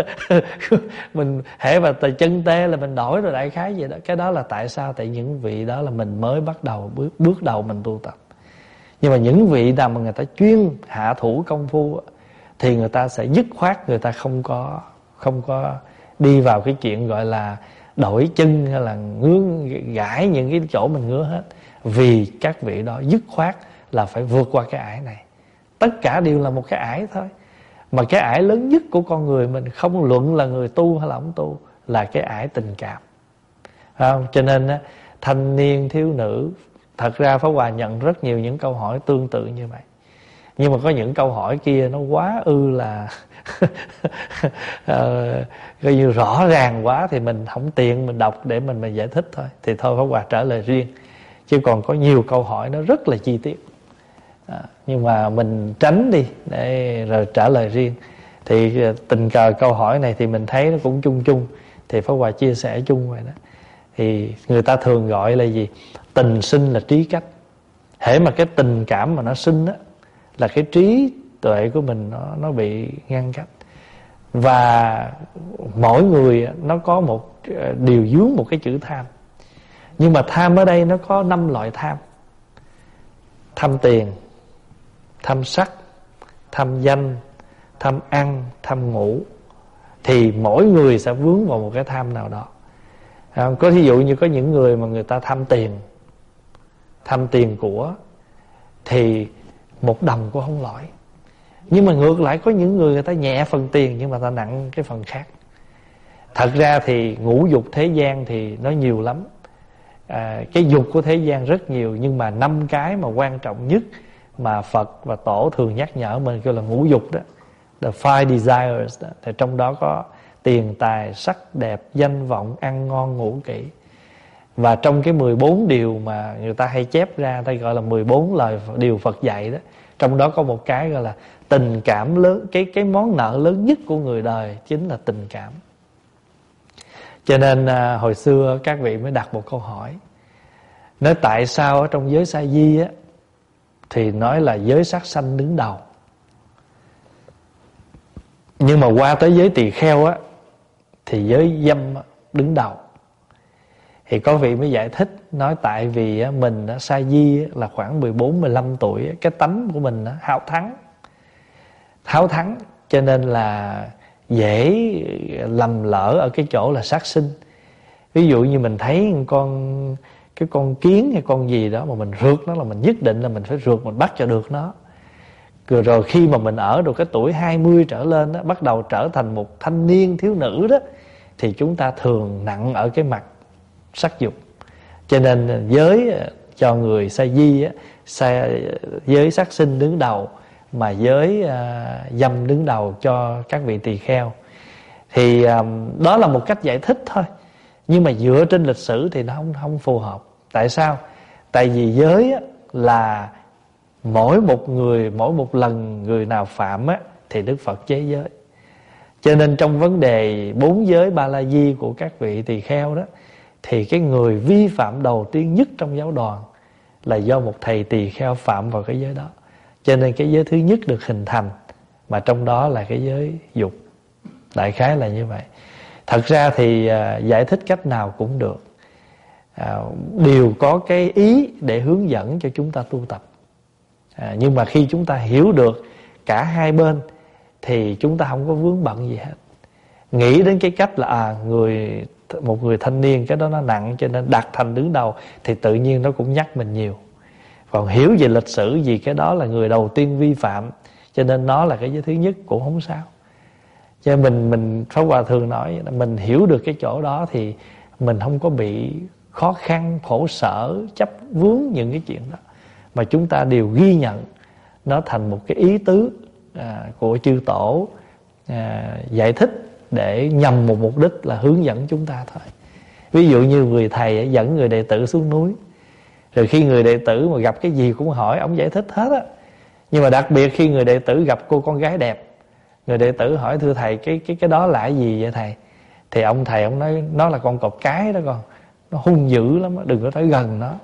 mình hễ mà tay chân tê là mình đổi rồi, đại khái vậy đó. Cái đó là tại sao? Tại những vị đó là mình mới bắt đầu bước, bước đầu mình tu tập. Nhưng mà những vị nào mà người ta chuyên hạ thủ công phu thì người ta sẽ dứt khoát, người ta không có không có đi vào cái chuyện gọi là đổi chân hay là ngứa gãi những cái chỗ mình ngứa hết. Vì các vị đó dứt khoát là phải vượt qua cái ải này. Tất cả đều là một cái ải thôi. Mà cái ải lớn nhất của con người mình, không luận là người tu hay là không tu, là cái ải tình cảm. Không? Cho nên thanh niên thiếu nữ, thật ra Pháp Hòa nhận rất nhiều những câu hỏi tương tự như vậy. Nhưng mà có những câu hỏi kia nó quá ư là uh, coi như rõ ràng quá, thì mình không tiện mình đọc để mình, mình giải thích thôi. Thì thôi Pháp Hòa trả lời riêng. Chứ còn có nhiều câu hỏi nó rất là chi tiết, à, nhưng mà mình tránh đi để rồi trả lời riêng. Thì tình cờ câu hỏi này thì mình thấy nó cũng chung chung, thì Pháp Hòa chia sẻ chung vậy đó. Thì người ta thường gọi là gì? Tình sinh là trí cách. Hễ mà cái tình cảm mà nó sinh á, là cái trí tuệ của mình nó, nó bị ngăn cách. Và mỗi người nó có một điều dướng một cái chữ tham. Nhưng mà tham ở đây nó có năm loại tham. Tham tiền, tham sắc, tham danh, tham ăn, tham ngủ. Thì mỗi người sẽ vướng vào một cái tham nào đó. À, có thí dụ như có những người mà người ta tham tiền, tham tiền của, thì một đồng cũng không lỗi. Nhưng mà ngược lại có những người người ta nhẹ phần tiền nhưng mà ta nặng cái phần khác. Thật ra thì ngũ dục thế gian thì nó nhiều lắm, à, cái dục của thế gian rất nhiều. Nhưng mà năm cái mà quan trọng nhất mà Phật và Tổ thường nhắc nhở mình kêu là ngũ dục đó, the five desires đó. Thì trong đó có tiền tài, sắc đẹp, danh vọng, ăn ngon, ngủ kỹ. Và trong cái mười bốn điều mà người ta hay chép ra, ta gọi là mười bốn lời điều Phật dạy đó, trong đó có một cái gọi là tình cảm lớn. Cái, cái món nợ lớn nhất của người đời chính là tình cảm. Cho nên à, hồi xưa các vị mới đặt một câu hỏi, nói tại sao ở trong giới sa di á, thì nói là giới sát sanh đứng đầu, nhưng mà qua tới giới tỳ kheo á, thì giới dâm đứng đầu. Thì có vị mới giải thích, nói tại vì mình sa di là khoảng mười bốn mười lăm tuổi, cái tánh của mình háo thắng háo thắng cho nên là dễ lầm lỡ ở cái chỗ là sát sinh. Ví dụ như mình thấy con cái con kiến hay con gì đó mà mình rượt nó là mình nhất định là mình phải rượt, mình bắt cho được nó. Rồi, rồi khi mà mình ở được cái tuổi hai mươi trở lên đó, bắt đầu trở thành một thanh niên thiếu nữ đó, thì chúng ta thường nặng ở cái mặt sắc dục. Cho nên giới cho người sa di á, sa, giới sát sinh đứng đầu, mà giới à, dâm đứng đầu cho các vị tỳ kheo. Thì à, đó là một cách giải thích thôi, nhưng mà dựa trên lịch sử thì nó không, không phù hợp. Tại sao? Tại vì giới á, là mỗi một người, mỗi một lần người nào phạm á, thì Đức Phật chế giới. Cho nên trong vấn đề bốn giới ba la di của các vị tỳ kheo đó, thì cái người vi phạm đầu tiên nhất trong giáo đoàn là do một thầy tỳ kheo phạm vào cái giới đó. Cho nên cái giới thứ nhất được hình thành, mà trong đó là cái giới dục. Đại khái là như vậy. Thật ra thì à, giải thích cách nào cũng được, à, đều có cái ý để hướng dẫn cho chúng ta tu tập. à, Nhưng mà khi chúng ta hiểu được cả hai bên thì chúng ta không có vướng bận gì hết. Nghĩ đến cái cách là à, người một người thanh niên cái đó nó nặng, cho nên đặt thành đứng đầu, thì tự nhiên nó cũng nhắc mình nhiều. Còn hiểu về lịch sử gì cái đó là người đầu tiên vi phạm, cho nên nó là cái giới thứ nhất cũng không sao. Cho nên mình, mình Pháp Hòa thường nói, mình hiểu được cái chỗ đó thì mình không có bị khó khăn, khổ sở, chấp vướng những cái chuyện đó, mà chúng ta đều ghi nhận nó thành một cái ý tứ à, của chư tổ à, giải thích để nhằm một mục đích là hướng dẫn chúng ta thôi. Ví dụ như người thầy dẫn người đệ tử xuống núi, rồi khi người đệ tử mà gặp cái gì cũng hỏi, ông giải thích hết á. Nhưng mà đặc biệt khi người đệ tử gặp cô con gái đẹp, người đệ tử hỏi thưa thầy, cái cái cái đó là cái gì vậy thầy? Thì ông thầy ông nói nó là con cọp cái đó con, nó hung dữ lắm, đừng có tới gần nó.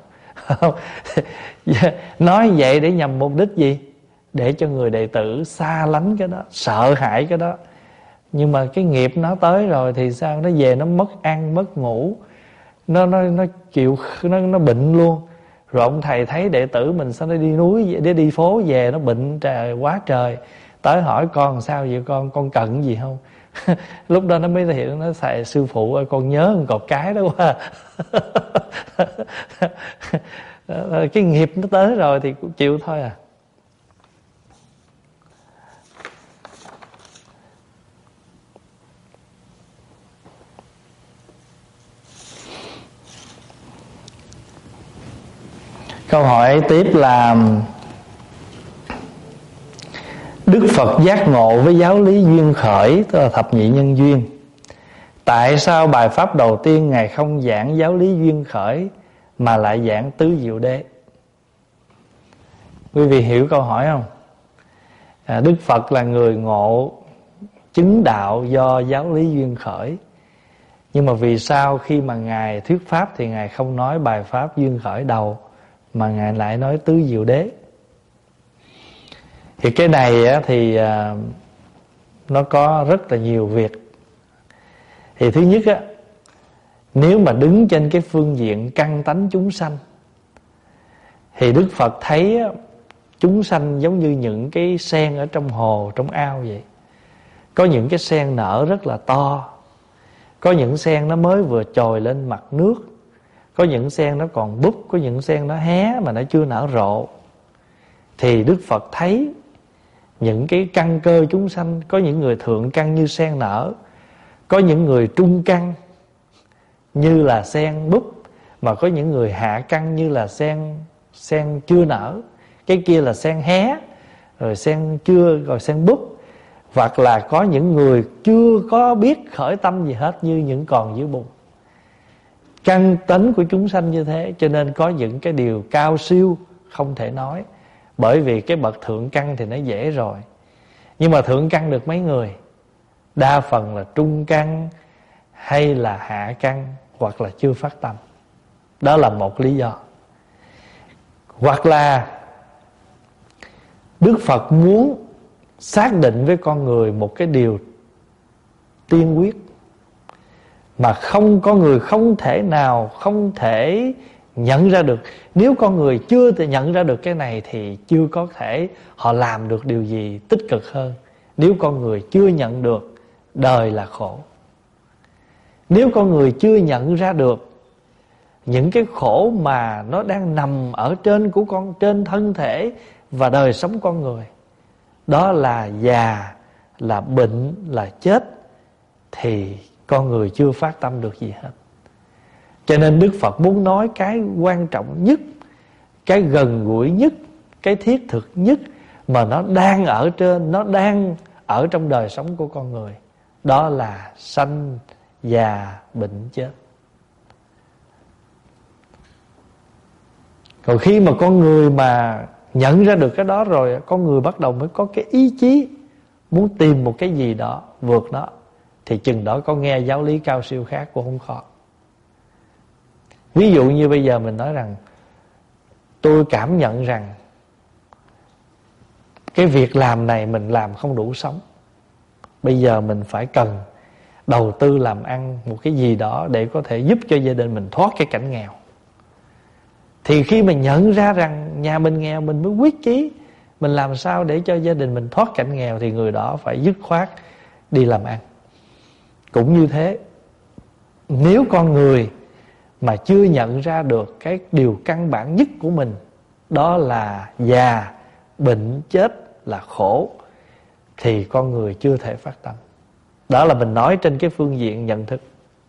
Nói vậy để nhằm mục đích gì? Để cho người đệ tử xa lánh cái đó, sợ hãi cái đó. Nhưng mà cái nghiệp nó tới rồi thì sao? Nó về nó mất ăn mất ngủ, nó nó nó chịu nó nó bệnh luôn. Rồi ông thầy thấy đệ tử mình sao nó đi núi để đi phố về nó bệnh trời quá trời, tới hỏi con sao vậy con, con cần gì không? Lúc đó nó mới hiểu, nó thầy sư phụ ơi con nhớ con cọp cái đó quá. Cái nghiệp nó tới rồi thì cũng chịu thôi à. Câu hỏi tiếp là Đức Phật giác ngộ với giáo lý duyên khởi, tức là thập nhị nhân duyên. Tại sao bài pháp đầu tiên Ngài không giảng giáo lý duyên khởi mà lại giảng tứ diệu đế? Quý vị hiểu câu hỏi không? À, Đức Phật là người ngộ chứng đạo do giáo lý duyên khởi, nhưng mà vì sao khi mà Ngài thuyết pháp thì Ngài không nói bài pháp duyên khởi đầu, mà Ngài lại nói tứ diệu đế? Thì cái này á, thì à, nó có rất là nhiều việc. Thì thứ nhất á, nếu mà đứng trên cái phương diện căn tánh chúng sanh, thì Đức Phật thấy á, chúng sanh giống như những cái sen ở trong hồ, trong ao vậy. Có những cái sen nở rất là to, có những sen nó mới vừa trồi lên mặt nước, có những sen nó còn búp, có những sen nó hé mà nó chưa nở rộ. Thì Đức Phật thấy những cái căn cơ chúng sanh, có những người thượng căn như sen nở, có những người trung căn như là sen búp, mà có những người hạ căn như là sen sen chưa nở. Cái kia là sen hé, rồi sen chưa, rồi sen búp. Hoặc là có những người chưa có biết khởi tâm gì hết, như những còn dưới bùn. Căn tính của chúng sanh như thế, cho nên có những cái điều cao siêu không thể nói. Bởi vì cái bậc thượng căn thì nó dễ rồi, nhưng mà thượng căn được mấy người? Đa phần là trung căn, hay là hạ căn, hoặc là chưa phát tâm. Đó là một lý do. Hoặc là Đức Phật muốn xác định với con người một cái điều tiên quyết mà không có người không thể nào không thể nhận ra được. Nếu con người chưa thể nhận ra được cái này thì chưa có thể họ làm được điều gì tích cực hơn. Nếu con người chưa nhận được đời là khổ, nếu con người chưa nhận ra được những cái khổ mà nó đang nằm ở trên của con, trên thân thể và đời sống con người, đó là già, là bệnh, là chết, thì con người chưa phát tâm được gì hết. Cho nên Đức Phật muốn nói cái quan trọng nhất, cái gần gũi nhất, cái thiết thực nhất mà nó đang ở trên, nó đang ở trong đời sống của con người, đó là sanh, già, bệnh, chết. Còn khi mà con người mà nhận ra được cái đó rồi, con người bắt đầu mới có cái ý chí muốn tìm một cái gì đó vượt nó, thì chừng đó có nghe giáo lý cao siêu khác cũng không khó. Ví dụ như bây giờ mình nói rằng tôi cảm nhận rằng cái việc làm này mình làm không đủ sống, bây giờ mình phải cần đầu tư làm ăn một cái gì đó để có thể giúp cho gia đình mình thoát cái cảnh nghèo. Thì khi mình nhận ra rằng nhà mình nghèo, mình mới quyết chí mình làm sao để cho gia đình mình thoát cảnh nghèo, thì người đó phải dứt khoát đi làm ăn. Cũng như thế, nếu con người mà chưa nhận ra được cái điều căn bản nhất của mình, đó là già, bệnh, chết, là khổ, thì con người chưa thể phát tâm. Đó là mình nói trên cái phương diện nhận thức.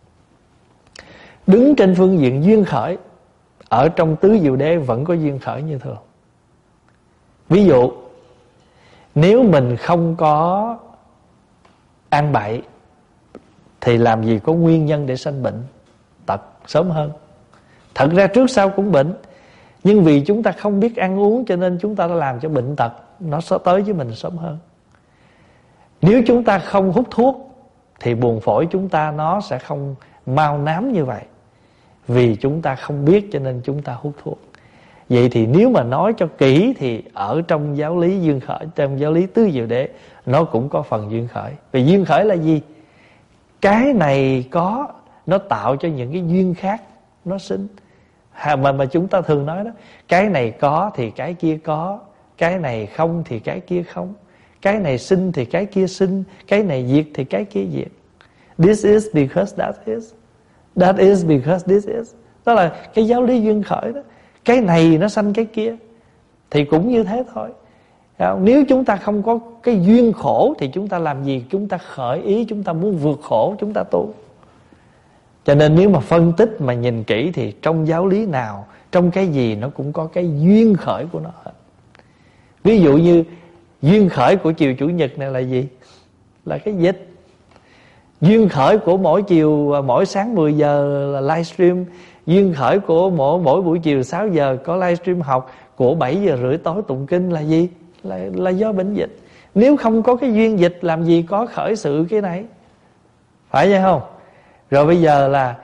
Đứng trên phương diện duyên khởi, ở trong tứ diệu đế vẫn có duyên khởi như thường. Ví dụ, nếu mình không có ăn bậy thì làm gì có nguyên nhân để sanh bệnh tật sớm hơn. Thật ra trước sau cũng bệnh, nhưng vì chúng ta không biết ăn uống cho nên chúng ta đã làm cho bệnh tật nó sẽ tới với mình sớm hơn. Nếu chúng ta không hút thuốc thì buồng phổi chúng ta nó sẽ không mau nám như vậy, vì chúng ta không biết cho nên chúng ta hút thuốc. Vậy thì nếu mà nói cho kỹ thì ở trong giáo lý duyên khởi, trong giáo lý tứ diệu đế, nó cũng có phần duyên khởi. Vì duyên khởi là gì? Cái này có, nó tạo cho những cái duyên khác nó sinh. Mà, mà chúng ta thường nói đó, cái này có thì cái kia có, cái này không thì cái kia không, cái này sinh thì cái kia sinh, cái này diệt thì cái kia diệt. This is because that is, that is because this is. Đó là cái giáo lý duyên khởi đó. Cái này nó sanh cái kia, thì cũng như thế thôi. Nếu chúng ta không có cái duyên khổ thì chúng ta làm gì? Chúng ta khởi ý, chúng ta muốn vượt khổ, chúng ta tu. Cho nên nếu mà phân tích mà nhìn kỹ thì trong giáo lý nào, trong cái gì nó cũng có cái duyên khởi của nó hết. Ví dụ như duyên khởi của chiều chủ nhật này là gì? Là cái dịch. Duyên khởi của mỗi chiều, mỗi sáng mười giờ là livestream. Duyên khởi của mỗi, mỗi buổi chiều sáu giờ có livestream học, của bảy giờ rưỡi tối tụng kinh là gì? Là, là do bệnh dịch. Nếu không có cái duyên dịch, làm gì có khởi sự cái này? Phải vậy không? Rồi bây giờ là,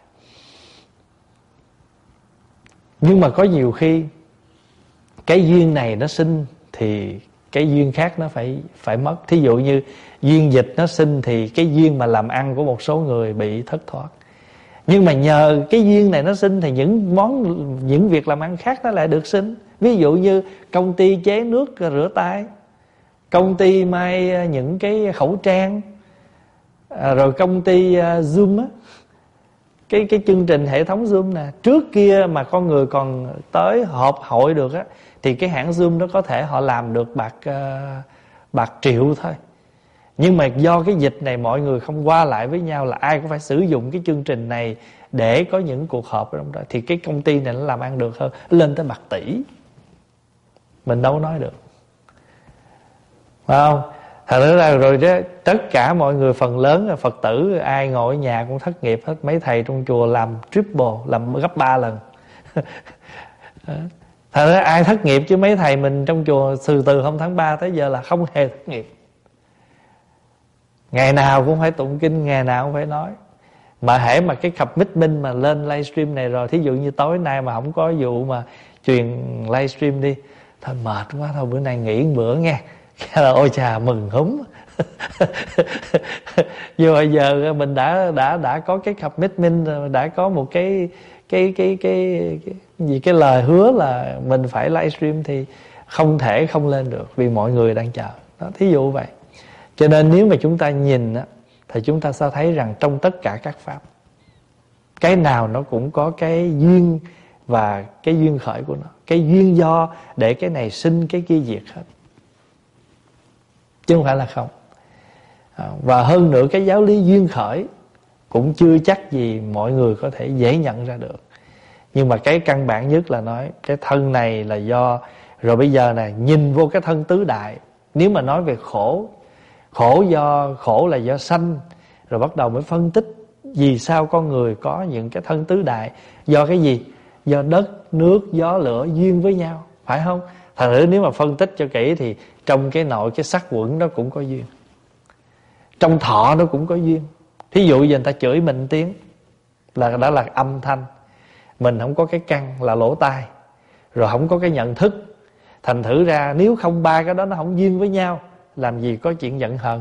nhưng mà có nhiều khi cái duyên này nó sinh thì cái duyên khác nó phải phải mất. Thí dụ như duyên dịch nó sinh thì cái duyên mà làm ăn của một số người bị thất thoát. Nhưng mà nhờ cái duyên này nó sinh thì những món, những việc làm ăn khác nó lại được sinh. Ví dụ như công ty chế nước rửa tay, công ty may những cái khẩu trang, à, rồi công ty uh, Zoom á, cái cái chương trình hệ thống Zoom nè. Trước kia mà con người còn tới họp hội được á, thì cái hãng Zoom nó có thể họ làm được bạc uh, bạc triệu thôi. Nhưng mà do cái dịch này mọi người không qua lại với nhau, là ai cũng phải sử dụng cái chương trình này để có những cuộc họp ở trong đó, thì cái công ty này nó làm ăn được hơn, lên tới bạc tỷ. Mình đâu nói được, phải không? Thật ra rồi đó, tất cả mọi người phần lớn là Phật tử, ai ngồi ở nhà cũng thất nghiệp hết. Mấy thầy trong chùa làm triple, làm gấp ba lần. Thật ra ai thất nghiệp, chứ mấy thầy mình trong chùa từ từ hôm tháng ba tới giờ là không hề thất nghiệp. Ngày nào cũng phải tụng kinh, ngày nào cũng phải nói. Mà hễ mà cái cặp mít minh mà lên livestream này rồi, thí dụ như tối nay mà không có vụ mà truyền livestream đi, thôi mệt quá, thôi bữa nay nghỉ một bữa nghe. Cái là ôi chà, mừng húm. Nhưng bây giờ mình đã đã đã có cái cặp mít minh, đã có một cái cái cái cái, cái gì cái lời hứa là mình phải livestream, thì không thể không lên được, vì mọi người đang chờ. Đó, thí dụ vậy. Cho nên nếu mà chúng ta nhìn á, thì chúng ta sẽ thấy rằng trong tất cả các pháp, Cái nào nó cũng có cái duyên và cái duyên khởi của nó, cái duyên do để cái này sinh cái kia diệt hết, chứ không phải là không. Và hơn nữa cái giáo lý duyên khởi cũng chưa chắc gì mọi người có thể dễ nhận ra được. Nhưng mà cái căn bản nhất là nói cái thân này là do. Rồi bây giờ này, nhìn vô cái thân tứ đại. Nếu mà nói về khổ, khổ do khổ là do sanh, rồi bắt đầu mới phân tích vì sao con người có những cái thân tứ đại. Do cái gì? Do đất, nước, gió, lửa duyên với nhau, phải không? Thành thử nếu mà phân tích cho kỹ thì trong cái nội cái sắc quẩn nó cũng có duyên, trong thọ nó cũng có duyên. Thí dụ giờ người ta chửi mình tiếng là đã là âm thanh, mình không có cái căn là lỗ tai, rồi không có cái nhận thức. Thành thử ra nếu không ba cái đó nó không duyên với nhau, làm gì có chuyện giận hờn.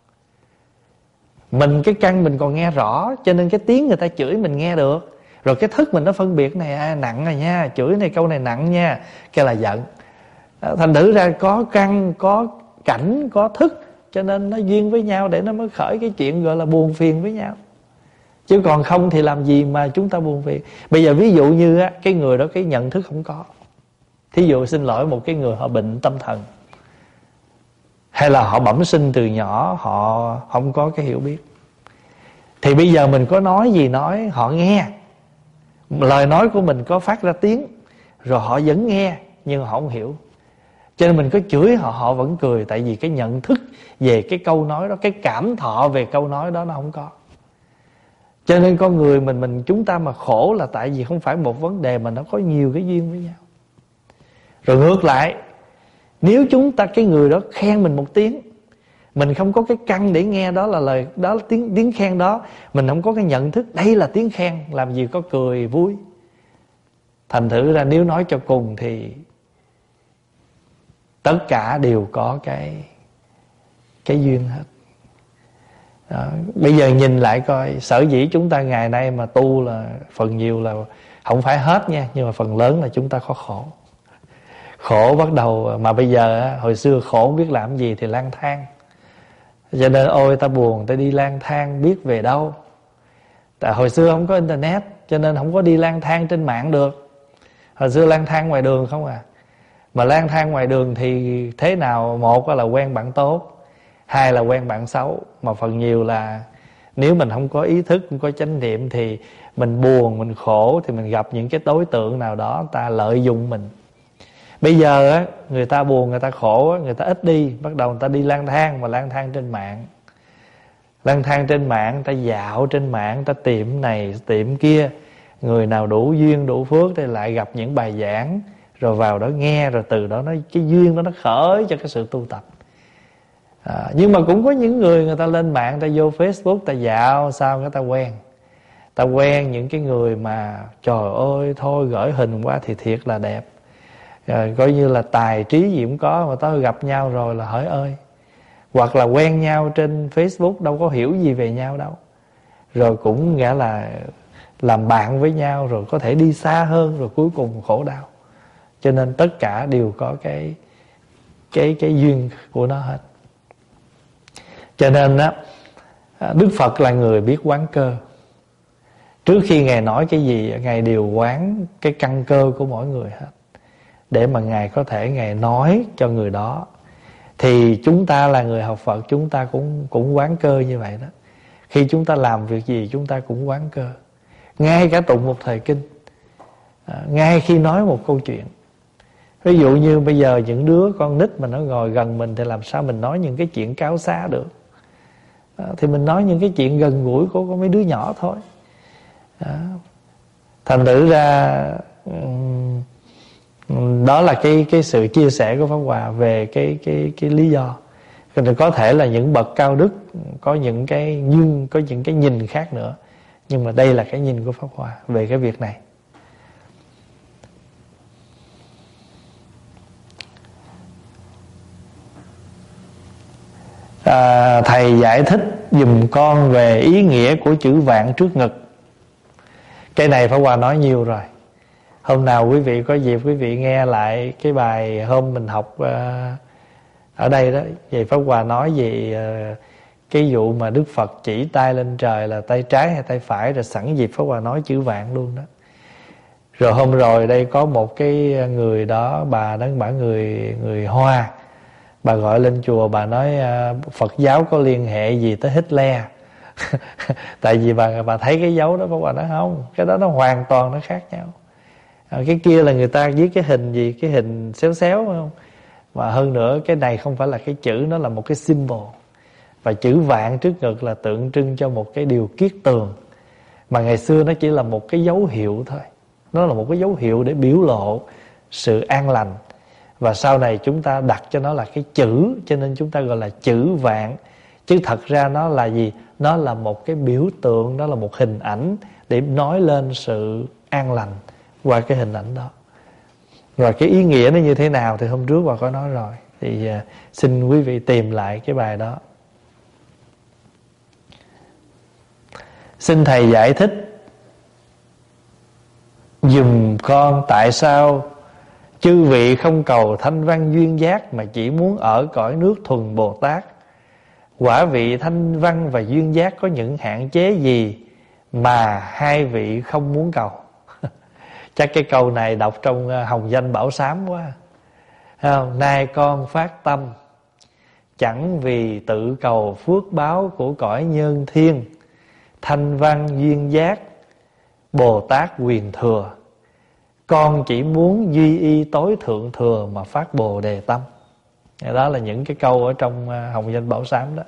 Mình cái căn mình còn nghe rõ, cho nên cái tiếng người ta chửi mình nghe được. Rồi cái thức mình nó phân biệt này à, nặng rồi nha, chửi này câu này nặng nha, cái là giận. Thành thử ra có căn, có cảnh, có thức, cho nên nó duyên với nhau để nó mới khởi cái chuyện gọi là buồn phiền với nhau. Chứ còn không thì làm gì mà chúng ta buồn phiền. Bây giờ ví dụ như á, cái người đó cái nhận thức không có. Thí dụ xin lỗi một cái người họ bệnh tâm thần, hay là họ bẩm sinh từ nhỏ họ không có cái hiểu biết, thì bây giờ mình có nói gì nói họ nghe, lời nói của mình có phát ra tiếng, rồi họ vẫn nghe nhưng họ không hiểu. Cho nên mình có chửi họ, họ vẫn cười. Tại vì cái nhận thức về cái câu nói đó, cái cảm thọ về câu nói đó nó không có. Cho nên con người mình mình chúng ta mà khổ là tại vì không phải một vấn đề mà nó có nhiều cái duyên với nhau. Rồi ngược lại, nếu chúng ta cái người đó khen mình một tiếng, mình không có cái căn để nghe đó là lời đó, tiếng tiếng khen đó, mình không có cái nhận thức đây là tiếng khen, làm gì có cười vui. Thành thử ra nếu nói cho cùng thì tất cả đều có cái cái duyên hết. Đó. Bây giờ nhìn lại coi, sở dĩ chúng ta ngày nay mà tu là phần nhiều là không phải hết nha, nhưng mà phần lớn là chúng ta có khổ. Khổ bắt đầu mà bây giờ hồi xưa khổ không biết làm gì thì lang thang. Cho nên ôi ta buồn, ta đi lang thang biết về đâu. Tại hồi xưa không có internet, cho nên không có đi lang thang trên mạng được. Hồi xưa lang thang ngoài đường không à. Mà lang thang ngoài đường thì thế nào? Một là quen bạn tốt, hai là quen bạn xấu. Mà phần nhiều là nếu mình không có ý thức, không có chánh niệm thì mình buồn, mình khổ thì mình gặp những cái đối tượng nào đó ta lợi dụng mình. Bây giờ á, người ta buồn, người ta khổ á, người ta ít đi, bắt đầu người ta đi lang thang, mà lang thang trên mạng. Lang thang trên mạng, ta dạo trên mạng, ta tìm này, tìm kia. Người nào đủ duyên, đủ phước thì lại gặp những bài giảng, rồi vào đó nghe, rồi từ đó nó cái duyên đó nó khởi cho cái sự tu tập. À, nhưng mà cũng có những người người ta lên mạng, ta vô Facebook, ta dạo, sao người ta quen. Ta quen những cái người mà trời ơi, thôi gửi hình quá thì thiệt là đẹp. Rồi, coi như là tài trí gì cũng có, mà tới gặp nhau rồi là hỡi ơi. Hoặc là quen nhau trên Facebook, đâu có hiểu gì về nhau đâu, rồi cũng nghĩa là làm bạn với nhau, rồi có thể đi xa hơn, rồi cuối cùng khổ đau. Cho nên tất cả đều có cái cái cái duyên của nó hết. Cho nên đó, Đức Phật là người biết quán cơ. Trước khi Ngài nói cái gì, Ngài đều quán cái căn cơ của mỗi người hết, để mà Ngài có thể Ngài nói cho người đó. Thì chúng ta là người học Phật, chúng ta cũng cũng quán cơ như vậy đó. Khi chúng ta làm việc gì chúng ta cũng quán cơ. Ngay cả tụng một thời kinh, à, ngay khi nói một câu chuyện. Ví dụ như bây giờ những đứa con nít mà nó ngồi gần mình thì làm sao mình nói những cái chuyện cáo xá được. À, thì mình nói những cái chuyện gần gũi của, của mấy đứa nhỏ thôi. À, thành thử ra um, đó là cái cái sự chia sẻ của Pháp Hòa về cái cái cái lý do. Rồi có thể là những bậc cao đức có những cái nhưng có những cái nhìn khác nữa, nhưng mà đây là cái nhìn của Pháp Hòa về cái việc này. À, thầy giải thích giùm con về ý nghĩa của chữ vạn trước ngực. Cái này Pháp Hòa nói nhiều rồi. Hôm nào quý vị có dịp quý vị nghe lại cái bài hôm mình học uh, ở đây đó, về Pháp Hòa nói về uh, Cái vụ mà Đức Phật chỉ tay lên trời là tay trái hay tay phải, rồi sẵn dịp Pháp Hòa nói chữ vạn luôn đó. Rồi hôm rồi đây có một cái người đó, bà đó, bà người người Hoa, bà gọi lên chùa, bà nói Phật giáo có liên hệ gì tới Hitler? Tại vì bà bà thấy cái dấu đó, Pháp Hòa nói không, cái đó nó hoàn toàn nó khác nhau. À, cái kia là người ta viết cái hình gì, cái hình xéo xéo phải không? Và hơn nữa cái này không phải là cái chữ, nó là một cái symbol. Và chữ vạn trước ngực là tượng trưng cho một cái điều kiết tường, mà ngày xưa nó chỉ là một cái dấu hiệu thôi. Nó là một cái dấu hiệu để biểu lộ sự an lành. Và sau này chúng ta đặt cho nó là cái chữ, cho nên chúng ta gọi là chữ vạn. Chứ thật ra nó là gì? Nó là một cái biểu tượng, nó là một hình ảnh để nói lên sự an lành qua cái hình ảnh đó. Rồi cái ý nghĩa nó như thế nào thì hôm trước bà có nói rồi. Thì uh, xin quý vị tìm lại cái bài đó. Xin Thầy giải thích dùm con tại sao chư vị không cầu thanh văn duyên giác mà chỉ muốn ở cõi nước thuần Bồ Tát. Quả vị thanh văn và duyên giác có những hạn chế gì mà hai vị không muốn cầu? Chắc cái câu này đọc trong Hồng Danh Bảo Sám quá. Không? Nay con phát tâm chẳng vì tự cầu phước báo của cõi nhân thiên, thanh văn duyên giác Bồ Tát quyền thừa. Con chỉ muốn duy y tối thượng thừa mà phát Bồ Đề tâm. Đó là những cái câu ở trong Hồng Danh Bảo Sám đó.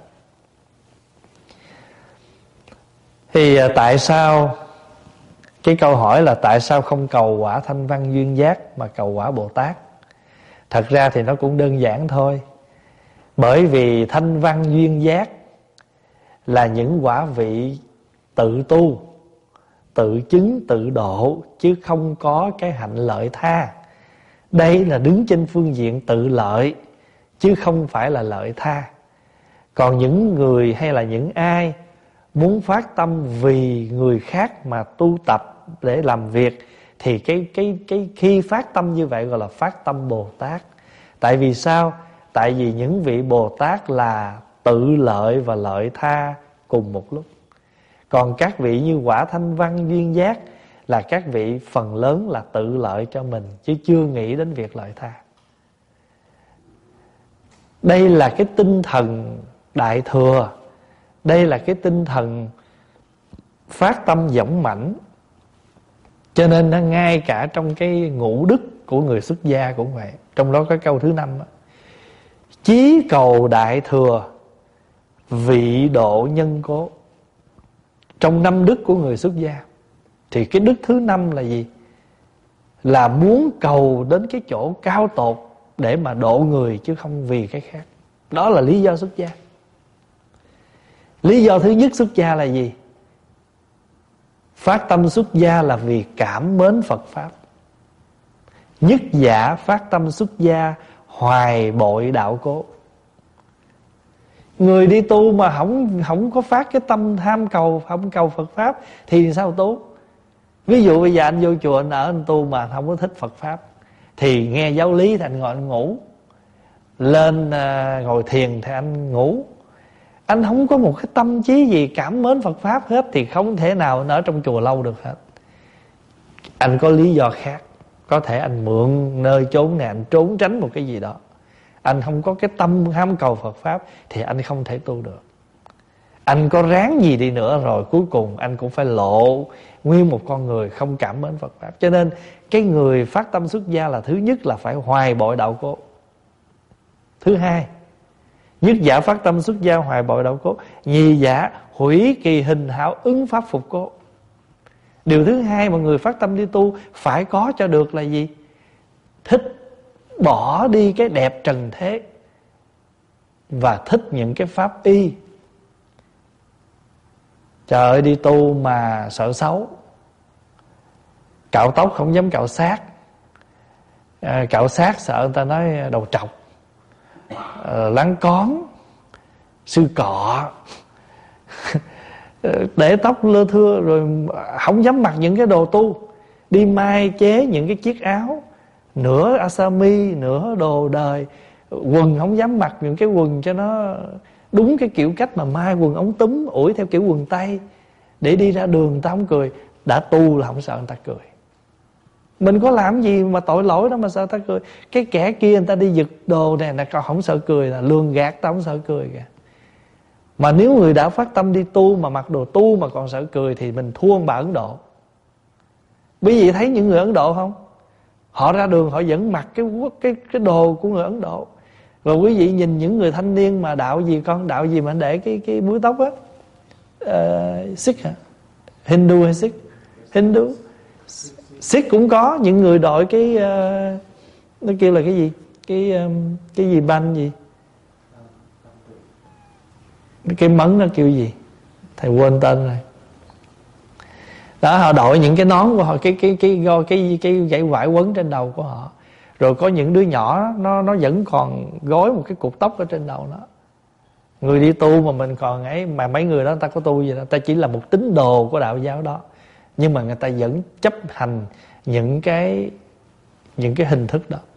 Thì tại sao, cái câu hỏi là tại sao không cầu quả thanh văn duyên giác mà cầu quả Bồ Tát? Thật ra thì nó cũng đơn giản thôi. Bởi vì thanh văn duyên giác là những quả vị tự tu, tự chứng, tự độ, chứ không có cái hạnh lợi tha. Đây là đứng trên phương diện tự lợi, chứ không phải là lợi tha. Còn những người hay là những ai muốn phát tâm vì người khác mà tu tập để làm việc, thì cái, cái, cái khi phát tâm như vậy gọi là phát tâm Bồ Tát. Tại vì sao? Tại vì những vị Bồ Tát là tự lợi và lợi tha cùng một lúc. Còn các vị như quả thanh văn duyên giác là các vị phần lớn là tự lợi cho mình, chứ chưa nghĩ đến việc lợi tha. Đây là cái tinh thần đại thừa. Đây là cái tinh thần phát tâm dũng mãnh. Cho nên nó ngay cả trong cái ngũ đức của người xuất gia cũng vậy. Trong đó có câu thứ năm đó. Chí cầu đại thừa, vị độ nhân cố. Trong năm đức của người xuất gia thì cái đức thứ năm là gì? Là muốn cầu đến cái chỗ cao tột để mà độ người, chứ không vì cái khác. Đó là lý do xuất gia. Lý do thứ nhất xuất gia là gì? Phát tâm xuất gia là vì cảm mến Phật Pháp. Nhất giả phát tâm xuất gia, hoài bội đạo cố. Người đi tu mà không, không có phát cái tâm tham cầu, không cầu Phật Pháp thì sao tu? Ví dụ bây giờ anh vô chùa anh ở anh tu mà không có thích Phật Pháp, thì nghe giáo lý thì anh ngồi anh ngủ, lên à, ngồi thiền thì anh ngủ. Anh không có một cái tâm trí gì cảm mến Phật Pháp hết, thì không thể nào anh ở trong chùa lâu được hết. Anh có lý do khác. Có thể anh mượn nơi chốn này, anh trốn tránh một cái gì đó. Anh không có cái tâm ham cầu Phật Pháp thì anh không thể tu được. Anh có ráng gì đi nữa rồi cuối cùng anh cũng phải lộ nguyên một con người không cảm mến Phật Pháp. Cho nên cái người phát tâm xuất gia là thứ nhất là phải hoài bội đạo cố. Thứ hai, nhất giả phát tâm xuất gia hoài bội đạo cố. Nhì giả hủy kỳ hình hảo ứng pháp phục cố. Điều thứ hai mà người phát tâm đi tu phải có cho được là gì? Thích bỏ đi cái đẹp trần thế và thích những cái pháp y. Trời ơi, đi tu mà sợ xấu, cạo tóc không dám cạo sát, à, cạo sát sợ người ta nói đầu trọc, à, láng cón, sư cọ, để tóc lơ thưa, rồi không dám mặc những cái đồ tu, đi mai chế những cái chiếc áo nửa asami, nửa đồ đời, quần không dám mặc những cái quần cho nó đúng cái kiểu cách mà mai quần ống túm, ủi theo kiểu quần tây để đi ra đường, người ta không cười. Đã tu là không sợ người ta cười. Mình có làm gì mà tội lỗi đó mà sợ người ta cười. Cái kẻ kia người ta đi giật đồ này là không sợ cười, là lường gạt ta không sợ cười kìa. Mà nếu người đã phát tâm đi tu mà mặc đồ tu mà còn sợ cười thì mình thua ông bà Ấn Độ. Quý vị thấy những người Ấn Độ không? Họ ra đường họ vẫn mặc cái cái cái đồ của người Ấn Độ. Rồi quý vị nhìn những người thanh niên mà đạo gì con, đạo gì mà để cái cái búi tóc á, uh, Sikh hả? Hindu hay Sikh? Hindu. Sikh cũng có những người đội cái uh, nó kêu là cái gì? Cái um, cái gì banh gì? Cái mấn nó kêu gì? Thầy quên tên rồi. Đó, họ đội những cái nón của họ, cái cái cái cái cái, cái dãy vải quấn trên đầu của họ. Rồi có những đứa nhỏ nó nó vẫn còn gối một cái cục tóc ở trên đầu nó. Người đi tu mà mình còn ấy, mà mấy người đó người ta có tu gì đâu, ta chỉ là một tín đồ của đạo giáo đó, nhưng mà người ta vẫn chấp hành những cái những cái hình thức đó.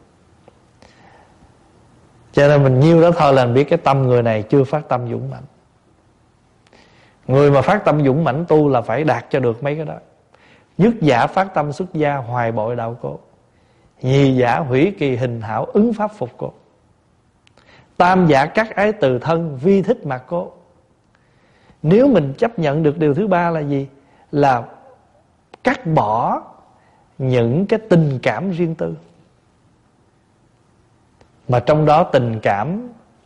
Cho nên mình nhiêu đó thôi là mình biết cái tâm người này chưa phát tâm dũng mãnh. Người mà phát tâm dũng mãnh tu là phải đạt cho được mấy cái đó. Nhất giả phát tâm xuất gia hoài bội đạo cố, nhì giả hủy kỳ hình hảo ứng pháp phục cố, tam giả cắt ái từ thân vi thích mạc cố. Nếu mình chấp nhận được điều thứ ba là gì? Là cắt bỏ những cái tình cảm riêng tư, mà trong đó tình cảm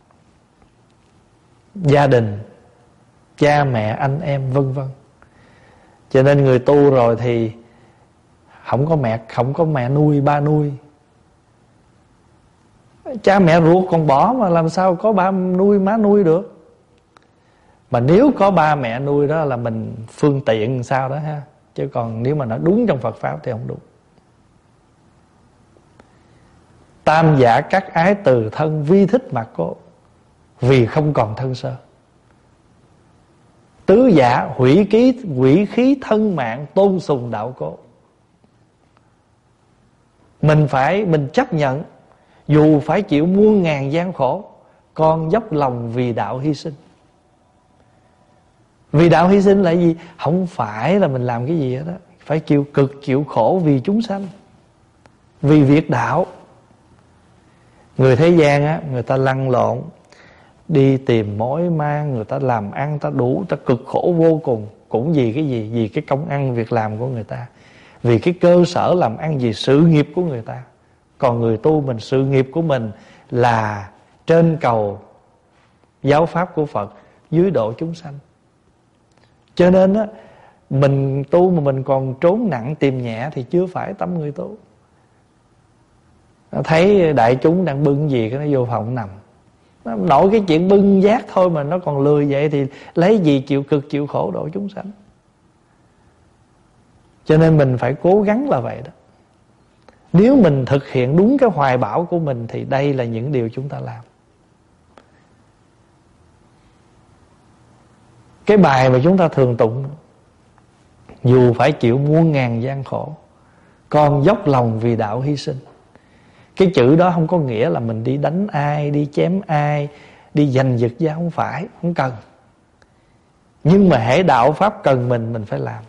gia đình, cha mẹ, anh em vân vân. Cho nên người tu rồi thì không có mẹ, không có mẹ nuôi, ba nuôi. Cha mẹ ruột còn bỏ mà làm sao có ba nuôi, má nuôi được. Mà nếu có ba mẹ nuôi đó là mình phương tiện sao đó ha. Chứ còn nếu mà nó đúng trong Phật Pháp thì không đúng. Tam giả cắt ái từ thân vi thích mạc cố, vì không còn thân sơ. Tứ giả hủy ký quỷ khí thân mạng tôn sùng đạo cố. Mình phải Mình chấp nhận dù phải chịu muôn ngàn gian khổ, con dốc lòng vì đạo hy sinh. Vì đạo hy sinh là gì? Không phải là mình làm cái gì hết đó, phải chịu cực chịu khổ vì chúng sanh, vì việc đạo. Người thế gian á, người ta lăn lộn đi tìm mối mang, người ta làm ăn ta đủ, ta cực khổ vô cùng, cũng vì cái gì? Vì cái công ăn việc làm của người ta, vì cái cơ sở làm ăn, vì sự nghiệp của người ta. Còn người tu mình, sự nghiệp của mình là trên cầu giáo pháp của Phật, dưới độ chúng sanh. Cho nên á, mình tu mà mình còn trốn nặng tìm nhẹ thì chưa phải tâm người tu. Thấy đại chúng đang bưng gì cái nó vô phòng nằm, nó nổi cái chuyện bưng giác thôi mà nó còn lười vậy thì lấy gì chịu cực chịu khổ độ chúng sanh. Cho nên mình phải cố gắng là vậy đó. Nếu mình thực hiện đúng cái hoài bão của mình thì đây là những điều chúng ta làm. Cái bài mà chúng ta thường tụng, dù phải chịu muôn ngàn gian khổ, con dốc lòng vì đạo hy sinh. Cái chữ đó không có nghĩa là mình đi đánh ai, đi chém ai, đi giành giật ra, không phải, không cần. Nhưng mà hễ đạo pháp cần mình, mình phải làm.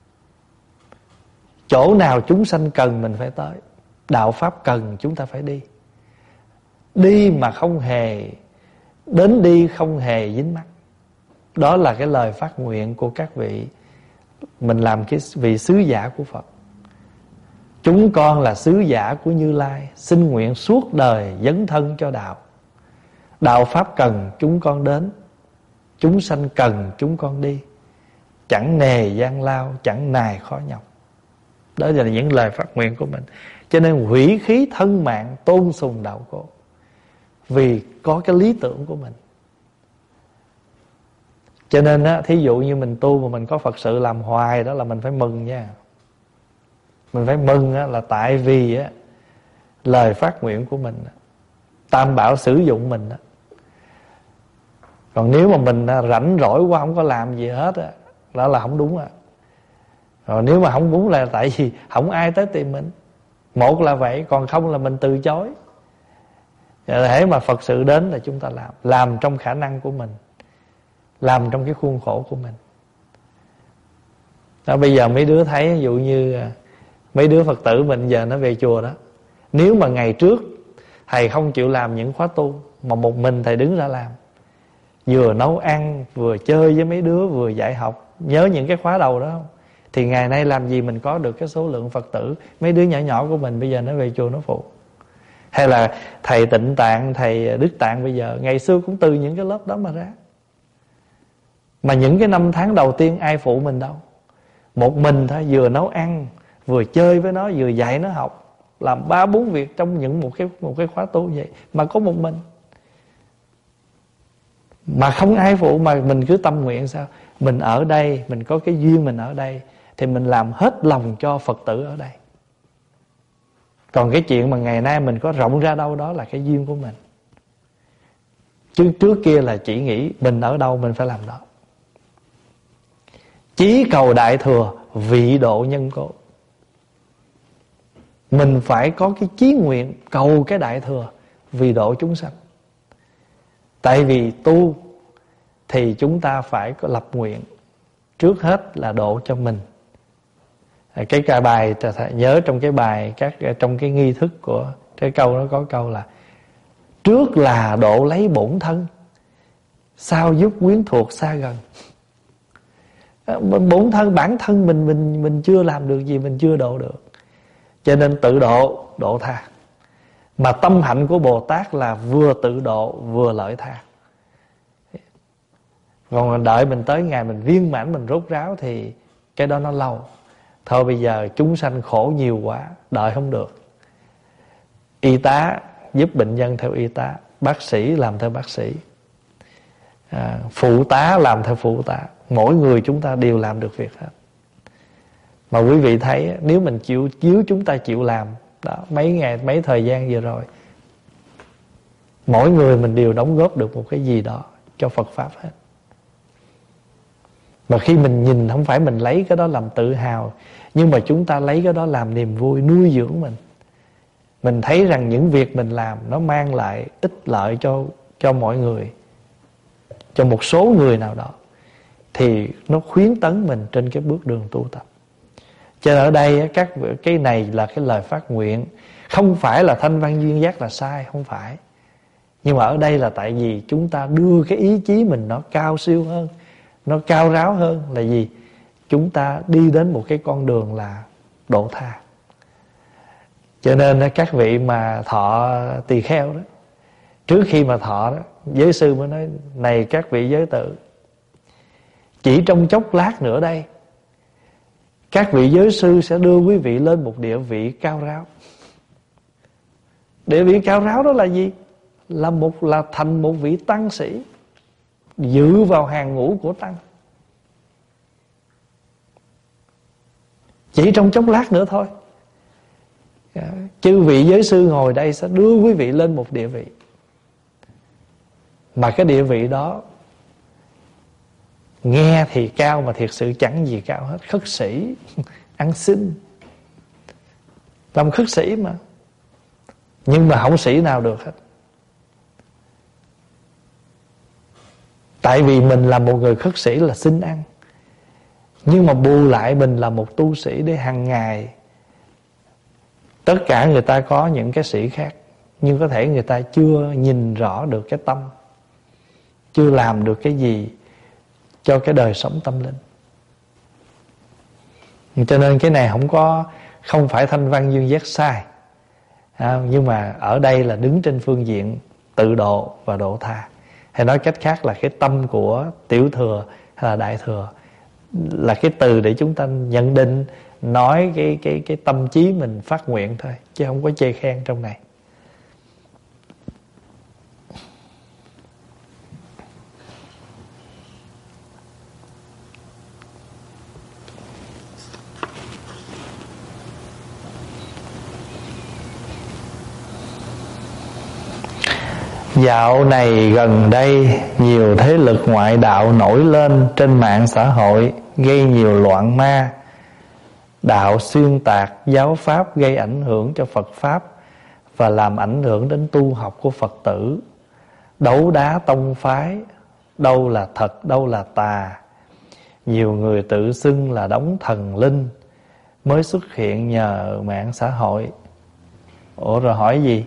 Chỗ nào chúng sanh cần mình phải tới, đạo pháp cần chúng ta phải đi. Đi mà không hề, đến đi không hề dính mắc. Đó là cái lời phát nguyện của các vị. Mình làm cái vị sứ giả của Phật. Chúng con là sứ giả của Như Lai, xin nguyện suốt đời dấn thân cho đạo. Đạo pháp cần chúng con đến, chúng sanh cần chúng con đi. Chẳng nề gian lao, chẳng nài khó nhọc. Đó là những lời phát nguyện của mình. Cho nên hủy khí thân mạng tôn sùng đạo cố, vì có cái lý tưởng của mình. Cho nên á, thí dụ như mình tu mà mình có Phật sự làm hoài, đó là mình phải mừng nha. Mình phải mừng á, là tại vì á, lời phát nguyện của mình, Tam Bảo sử dụng mình á. Còn nếu mà mình rảnh rỗi quá không có làm gì hết á, đó là không đúng á. Rồi nếu mà không đúng là tại vì không ai tới tìm mình. Một là vậy, còn không là mình từ chối. Hễ mà Phật sự đến là chúng ta làm. Làm trong khả năng của mình, làm trong cái khuôn khổ của mình. Đó, bây giờ mấy đứa thấy, ví dụ như mấy đứa Phật tử mình giờ nó về chùa đó, nếu mà ngày trước thầy không chịu làm những khóa tu, mà một mình thầy đứng ra làm, vừa nấu ăn, vừa chơi với mấy đứa, vừa dạy học, nhớ những cái khóa đầu đó không? Thì ngày nay làm gì mình có được cái số lượng Phật tử. Mấy đứa nhỏ nhỏ của mình bây giờ nó về chùa nó phụ. Hay là thầy Tịnh Tạng, thầy Đức Tạng bây giờ, ngày xưa cũng từ những cái lớp đó mà ra. Mà những cái năm tháng đầu tiên ai phụ mình đâu. Một mình thôi, vừa nấu ăn, vừa chơi với nó, vừa dạy nó học, làm ba bốn việc trong những một cái một cái khóa tu vậy mà có một mình. Mà không ai phụ, mà mình cứ tâm nguyện sao? Mình ở đây, mình có cái duyên mình ở đây, thì mình làm hết lòng cho Phật tử ở đây. Còn cái chuyện mà ngày nay mình có rộng ra đâu đó là cái duyên của mình. Chứ trước kia là chỉ nghĩ mình ở đâu mình phải làm đó. Chí cầu đại thừa, vị độ nhân cố. Mình phải có cái chí nguyện cầu cái đại thừa vì độ chúng sanh. Tại vì tu thì chúng ta phải có lập nguyện. Trước hết là độ cho mình. Cái ca bài nhớ trong cái bài các trong cái nghi thức của cái câu nó có câu là: trước là độ lấy bổn thân, sau giúp quyến thuộc xa gần. Bổn thân, bản thân mình mình mình chưa làm được gì, mình chưa độ được, cho nên tự độ, độ tha. Mà tâm hạnh của Bồ Tát là vừa tự độ vừa lợi tha. Còn đợi mình tới ngày mình viên mãn, mình rốt ráo thì cái đó nó lâu. Thôi bây giờ chúng sanh khổ nhiều quá, đợi không được. Y tá giúp bệnh nhân theo y tá, bác sĩ làm theo bác sĩ, à, phụ tá làm theo phụ tá. Mỗi người chúng ta đều làm được việc hết. Mà quý vị thấy, nếu mình chịu, nếu chúng ta chịu làm đó, mấy ngày, mấy thời gian vừa rồi, mỗi người mình đều đóng góp được một cái gì đó cho Phật Pháp hết. Mà khi mình nhìn, không phải mình lấy cái đó làm tự hào, nhưng mà chúng ta lấy cái đó làm niềm vui, nuôi dưỡng mình. Mình thấy rằng những việc mình làm nó mang lại ích lợi cho, cho mọi người, cho một số người nào đó, thì nó khuyến tấn mình trên cái bước đường tu tập. Cho nên ở đây các cái này là cái lời phát nguyện. Không phải là thanh văn duyên giác là sai, không phải. Nhưng mà ở đây là tại vì chúng ta đưa cái ý chí mình nó cao siêu hơn, nó cao ráo hơn là gì? Chúng ta đi đến một cái con đường là độ tha. Cho nên các vị mà thọ tỳ kheo đó, trước khi mà thọ đó, giới sư mới nói: này các vị giới tử, chỉ trong chốc lát nữa đây, các vị giới sư sẽ đưa quý vị lên một địa vị cao ráo. Địa vị cao ráo đó là gì? Là một là thành một vị tăng sĩ, dự vào hàng ngũ của tăng. Chỉ trong chốc lát nữa thôi, chư vị giới sư ngồi đây sẽ đưa quý vị lên một địa vị. Mà cái địa vị đó nghe thì cao mà thiệt sự chẳng gì cao hết. Khất sĩ, ăn xin, làm khất sĩ mà, nhưng mà không sĩ nào được hết. Tại vì mình là một người khất sĩ là xin ăn, nhưng mà bù lại mình là một tu sĩ để hàng ngày. Tất cả người ta có những cái sĩ khác, nhưng có thể người ta chưa nhìn rõ được cái tâm, chưa làm được cái gì cho cái đời sống tâm linh. Cho nên cái này không có, không phải thanh văn duyên giác sai, à, nhưng mà ở đây là đứng trên phương diện tự độ và độ tha. Hay nói cách khác là cái tâm của tiểu thừa hay là đại thừa là cái từ để chúng ta nhận định, nói cái cái cái tâm trí mình phát nguyện thôi, chứ không có chê khen trong này. Dạo này gần đây nhiều thế lực ngoại đạo nổi lên trên mạng xã hội, gây nhiều loạn ma, đạo xuyên tạc giáo pháp, gây ảnh hưởng cho Phật Pháp và làm ảnh hưởng đến tu học của Phật tử. Đấu đá tông phái, đâu là thật, đâu là tà. Nhiều người tự xưng là đấng thần linh mới xuất hiện nhờ mạng xã hội. Ủa rồi hỏi gì?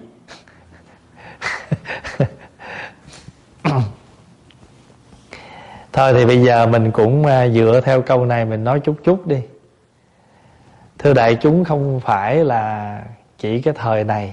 Thôi thì bây giờ mình cũng dựa theo câu này mình nói chút chút đi. Thưa đại chúng, không phải là chỉ cái thời này,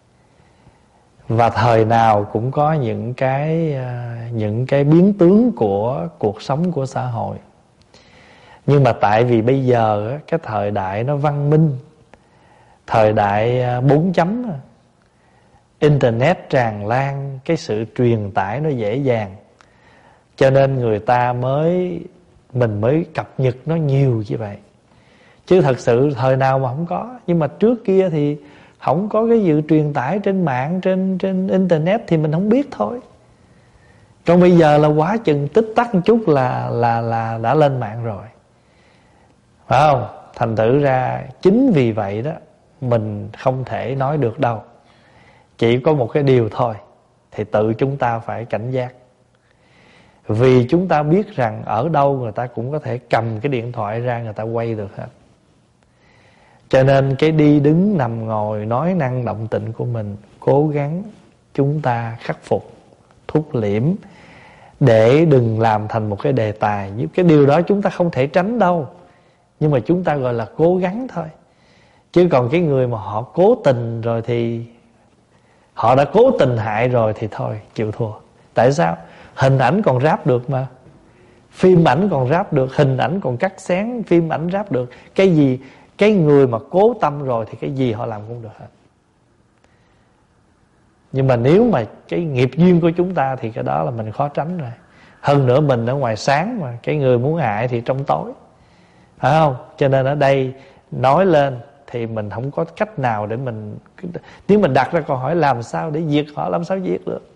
và thời nào cũng có những cái những cái biến tướng của cuộc sống của xã hội. Nhưng mà tại vì bây giờ cái thời đại nó văn minh, thời đại bốn chấm, internet tràn lan, cái sự truyền tải nó dễ dàng, cho nên người ta mới mình mới cập nhật nó nhiều như vậy. Chứ thật sự thời nào mà không có. Nhưng mà trước kia thì không có cái sự truyền tải trên mạng, trên trên internet thì mình không biết thôi. Còn bây giờ là quá chừng tích tắc một chút là là là đã lên mạng rồi, phải không? Thành thử ra chính vì vậy đó mình không thể nói được đâu. Chỉ có một cái điều thôi, thì tự chúng ta phải cảnh giác. Vì chúng ta biết rằng ở đâu người ta cũng có thể cầm cái điện thoại ra, người ta quay được hết. Cho nên cái đi đứng nằm ngồi nói năng động tịnh của mình, cố gắng chúng ta khắc phục, thúc liễm, để đừng làm thành một cái đề tài. Cái điều đó chúng ta không thể tránh đâu, nhưng mà chúng ta gọi là cố gắng thôi. Chứ còn cái người mà họ cố tình rồi thì họ đã cố tình hại rồi thì thôi, chịu thua. Tại sao? Hình ảnh còn ráp được mà, phim ảnh còn ráp được, hình ảnh còn cắt xén, phim ảnh ráp được. Cái gì, cái người mà cố tâm rồi thì cái gì họ làm cũng được hết. Nhưng mà nếu mà cái nghiệp duyên của chúng ta thì cái đó là mình khó tránh rồi. Hơn nữa mình ở ngoài sáng mà, cái người muốn hại thì trong tối, phải không? Cho nên ở đây nói lên thì mình không có cách nào để mình, nếu mình đặt ra câu hỏi làm sao để diệt họ, làm sao diệt được.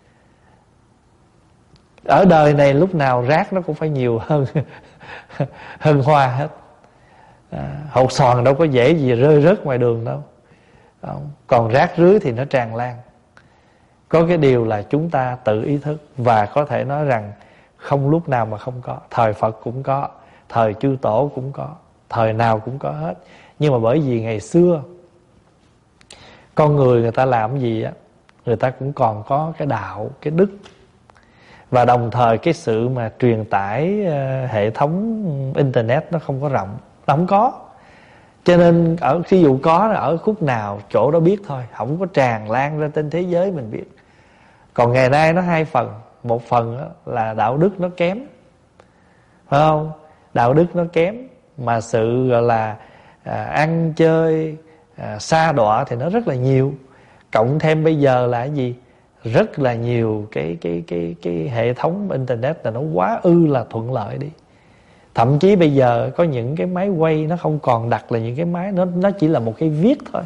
Ở đời này lúc nào rác nó cũng phải nhiều hơn hơn hoa hết. À, hột xoàn đâu có dễ gì rơi rớt ngoài đường đâu. Không. Còn rác rưới thì nó tràn lan. Có cái điều là chúng ta tự ý thức. Và có thể nói rằng không lúc nào mà không có. Thời Phật cũng có, thời chư tổ cũng có, thời nào cũng có hết. Nhưng mà bởi vì ngày xưa con người người ta làm cái gì á, người ta cũng còn có cái đạo, cái đức. Và đồng thời cái sự mà truyền tải uh, hệ thống internet nó không có rộng, nó không có. Cho nên ở ví dụ có ở khúc nào chỗ đó biết thôi, không có tràn lan ra trên thế giới mình biết. Còn ngày nay nó hai phần. Một phần là đạo đức nó kém, phải không? Đạo đức nó kém, mà sự gọi là à, ăn chơi à, sa đọa thì nó rất là nhiều. Cộng thêm bây giờ là cái gì? Rất là nhiều cái cái cái cái hệ thống internet là nó quá ư là thuận lợi đi. Thậm chí bây giờ có những cái máy quay nó không còn đặt là những cái máy, nó nó chỉ là một cái viết thôi.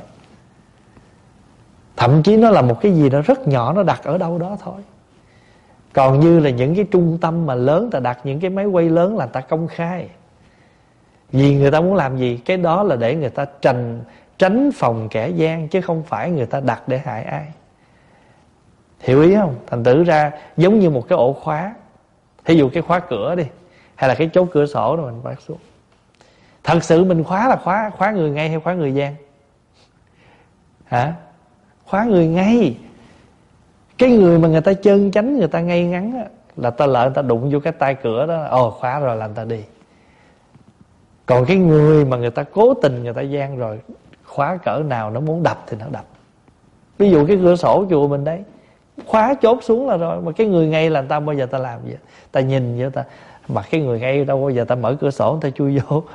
Thậm chí nó là một cái gì đó rất nhỏ, nó đặt ở đâu đó thôi. Còn như là những cái trung tâm mà lớn, ta đặt những cái máy quay lớn là ta công khai. Vì người ta muốn làm gì? Cái đó là để người ta tránh, tránh phòng kẻ gian, chứ không phải người ta đặt để hại ai. Hiểu ý không? Thành thử ra giống như một cái ổ khóa. Thí dụ cái khóa cửa đi, hay là cái chốt cửa sổ đó mình bắt xuống. Thật sự mình khóa là khóa khóa người ngay hay khóa người gian? Hả? Khóa người ngay. Cái người mà người ta chân chánh, người ta ngay ngắn á, là ta lỡ người ta đụng vô cái tay cửa đó, ồ khóa rồi là người ta đi. Còn cái người mà người ta cố tình người ta gian rồi, khóa cỡ nào nó muốn đập thì nó đập. Ví dụ cái cửa sổ chùa mình đấy, khóa chốt xuống là rồi. Mà cái người ngay là người ta bao giờ ta làm vậy? Ta nhìn vậy ta, mà cái người ngay đâu bao giờ ta mở cửa sổ người ta chui vô.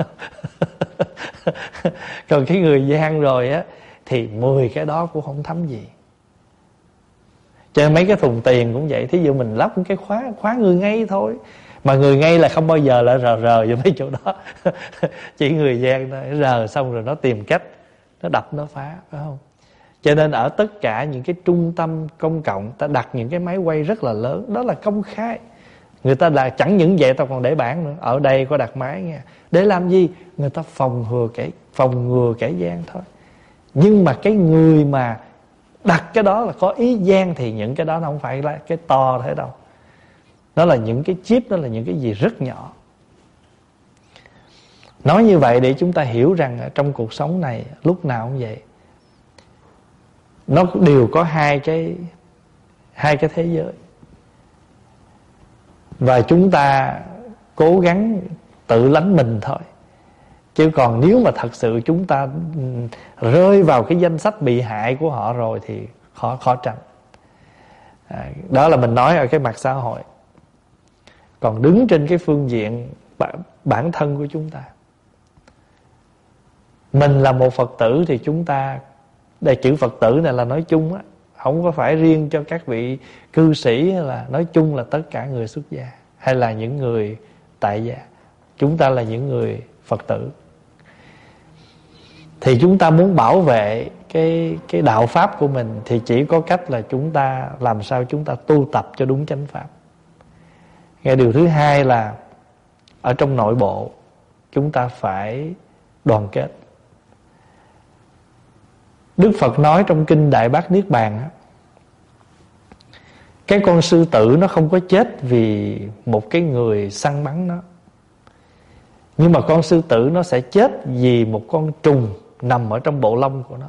Còn cái người gian rồi á thì mười cái đó cũng không thấm gì. Cho nên mấy cái thùng tiền cũng vậy. Thí dụ mình lắp cái khóa khóa người ngay thôi, mà người ngay là không bao giờ là rờ rờ vô mấy chỗ đó. Chỉ người gian thôi, rờ xong rồi nó tìm cách nó đập nó phá, phải không? Cho nên ở tất cả những cái trung tâm công cộng, ta đặt những cái máy quay rất là lớn, đó là công khai. Người ta là chẳng những vậy, tao còn để bảng nữa, ở đây có đặt máy nha. Để làm gì? Người ta phòng ngừa kẻ phòng ngừa kẻ gian thôi. Nhưng mà cái người mà đặt cái đó là có ý gian, thì những cái đó nó không phải là cái to thế đâu. Nó là những cái chip, nó là những cái gì rất nhỏ. Nói như vậy để chúng ta hiểu rằng ở trong cuộc sống này lúc nào cũng vậy, nó đều có hai cái hai cái thế giới. Và chúng ta cố gắng tự lánh mình thôi. Chứ còn nếu mà thật sự chúng ta rơi vào cái danh sách bị hại của họ rồi thì khó khó tránh. À, đó là mình nói ở cái mặt xã hội. Còn đứng trên cái phương diện bản thân của chúng ta, mình là một Phật tử thì chúng ta, đây chữ Phật tử này là nói chung á, không có phải riêng cho các vị cư sĩ, hay là nói chung là tất cả người xuất gia hay là những người tại gia. Chúng ta là những người Phật tử. Thì chúng ta muốn bảo vệ cái, cái đạo pháp của mình thì chỉ có cách là chúng ta làm sao chúng ta tu tập cho đúng chánh pháp. Cái điều thứ hai là ở trong nội bộ chúng ta phải đoàn kết. Đức Phật nói trong kinh Đại Bát Niết Bàn á, cái con sư tử nó không có chết vì một cái người săn bắn nó, nhưng mà con sư tử nó sẽ chết vì một con trùng nằm ở trong bộ lông của nó.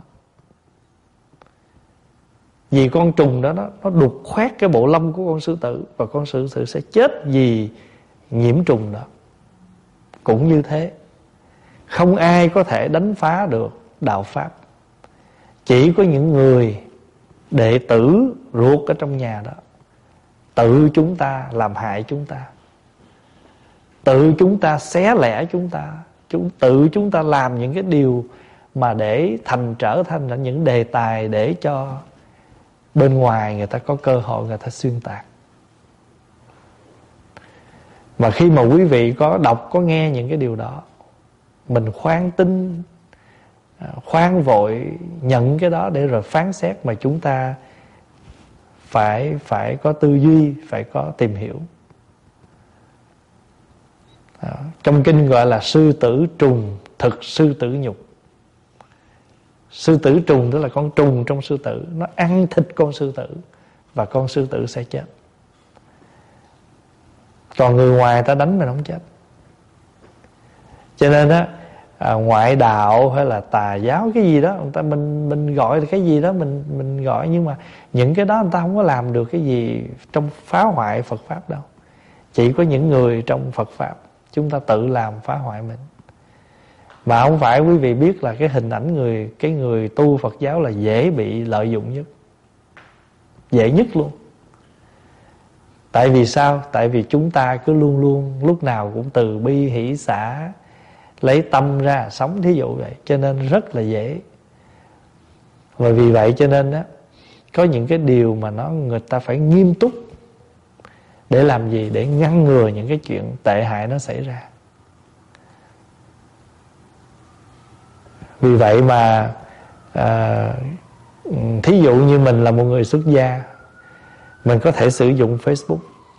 Vì con trùng đó nó, nó đục khoét cái bộ lông của con sư tử, và con sư tử sẽ chết vì nhiễm trùng đó. Cũng như thế, không ai có thể đánh phá được đạo pháp. Chỉ có những người đệ tử ruột ở trong nhà đó, tự chúng ta làm hại chúng ta, tự chúng ta xé lẻ chúng ta, chúng tự chúng ta làm những cái điều mà để thành trở thành những đề tài để cho bên ngoài người ta có cơ hội người ta xuyên tạc. Mà khi mà quý vị có đọc, có nghe những cái điều đó, mình khoan tin, khoan vội nhận cái đó để rồi phán xét, mà chúng ta phải phải có tư duy, phải có tìm hiểu. Đó. Trong kinh gọi là sư tử trùng thực sư tử nhục. Sư tử trùng tức là con trùng trong sư tử, nó ăn thịt con sư tử và con sư tử sẽ chết. Còn người ngoài ta đánh mình không chết. Cho nên á, à, ngoại đạo hay là tà giáo cái gì đó, người ta mình mình gọi là cái gì đó mình mình gọi, nhưng mà những cái đó người ta không có làm được cái gì trong phá hoại Phật pháp đâu. Chỉ có những người trong Phật pháp chúng ta tự làm phá hoại mình. Mà không phải quý vị biết là cái hình ảnh người cái người tu Phật giáo là dễ bị lợi dụng nhất, dễ nhất luôn. Tại vì sao? Tại vì chúng ta cứ luôn luôn lúc nào cũng từ bi hỷ xả, lấy tâm ra sống, thí dụ vậy, cho nên rất là dễ. Và vì vậy cho nên á, có những cái điều mà nó người ta phải nghiêm túc. Để làm gì? Để ngăn ngừa những cái chuyện tệ hại nó xảy ra. Vì vậy mà à, thí dụ như mình là một người xuất gia, mình có thể sử dụng Facebook,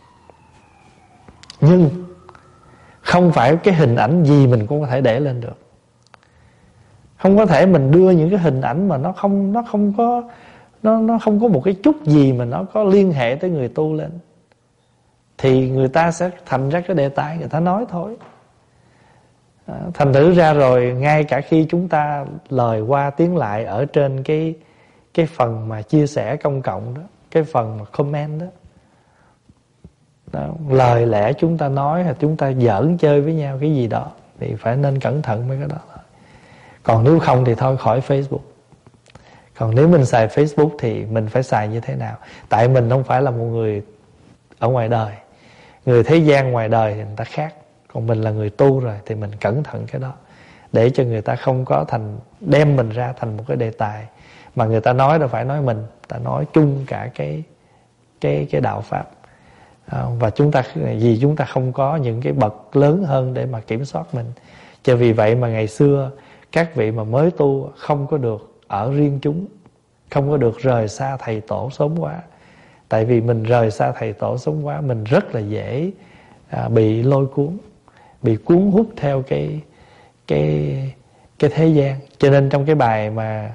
nhưng không phải cái hình ảnh gì mình cũng có thể để lên được. Không có thể mình đưa những cái hình ảnh mà nó không nó không có nó nó không có một cái chút gì mà nó có liên hệ tới người tu lên, thì người ta sẽ thành ra cái đề tài người ta nói thôi. À, thành thử ra rồi ngay cả khi chúng ta lời qua tiếng lại ở trên cái cái phần mà chia sẻ công cộng đó, cái phần mà comment đó, đó lời lẽ chúng ta nói hay chúng ta giỡn chơi với nhau cái gì đó thì phải nên cẩn thận với cái đó. Còn nếu không thì thôi khỏi Facebook. Còn nếu mình xài Facebook thì mình phải xài như thế nào? Tại mình không phải là một người ở ngoài đời. Người thế gian ngoài đời thì người ta khác. Còn mình là người tu rồi thì mình cẩn thận cái đó, để cho người ta không có thành đem mình ra thành một cái đề tài mà người ta nói đâu phải nói mình, ta nói chung cả cái cái cái đạo pháp. À, và chúng ta vì chúng ta không có những cái bậc lớn hơn để mà kiểm soát mình. Cho vì vậy mà ngày xưa các vị mà mới tu không có được ở riêng chúng, không có được rời xa thầy tổ sớm quá. Tại vì mình rời xa thầy tổ sớm quá, mình rất là dễ à, bị lôi cuốn, bị cuốn hút theo cái cái cái thế gian. Cho nên trong cái bài mà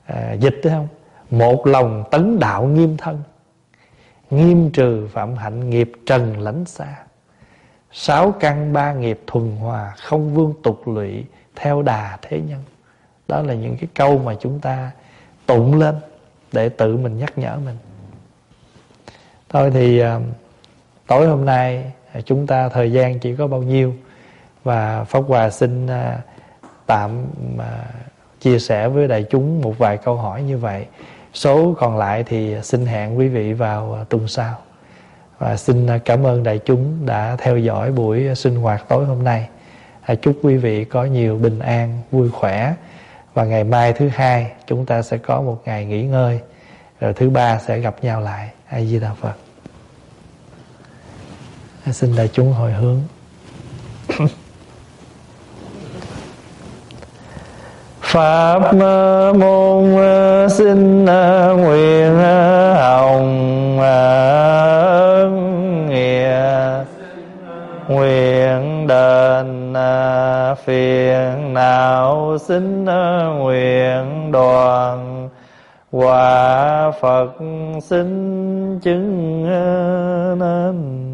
à, dịch đấy không? Một lòng tấn đạo nghiêm thân, nghiêm trừ phạm hạnh nghiệp trần lánh xa. Sáu căn ba nghiệp thuần hòa, không vương tục lụy theo đà thế nhân. Đó là những cái câu mà chúng ta tụng lên để tự mình nhắc nhở mình. Thôi thì à, tối hôm nay chúng ta thời gian chỉ có bao nhiêu, và Pháp Hòa xin à, tạm à, chia sẻ với đại chúng một vài câu hỏi như vậy. Số còn lại thì xin hẹn quý vị vào à, tuần sau. Và xin cảm ơn đại chúng đã theo dõi buổi sinh hoạt tối hôm nay. à, Chúc quý vị có nhiều bình an, vui khỏe. Và ngày mai thứ hai chúng ta sẽ có một ngày nghỉ ngơi, rồi thứ ba sẽ gặp nhau lại. A Di Đà Phật. Xin đại chúng hồi hướng. Pháp môn xin nguyện hồng nghĩa, nguyện đền phiền não xin nguyện đoàn, quả Phật xin chứng nên.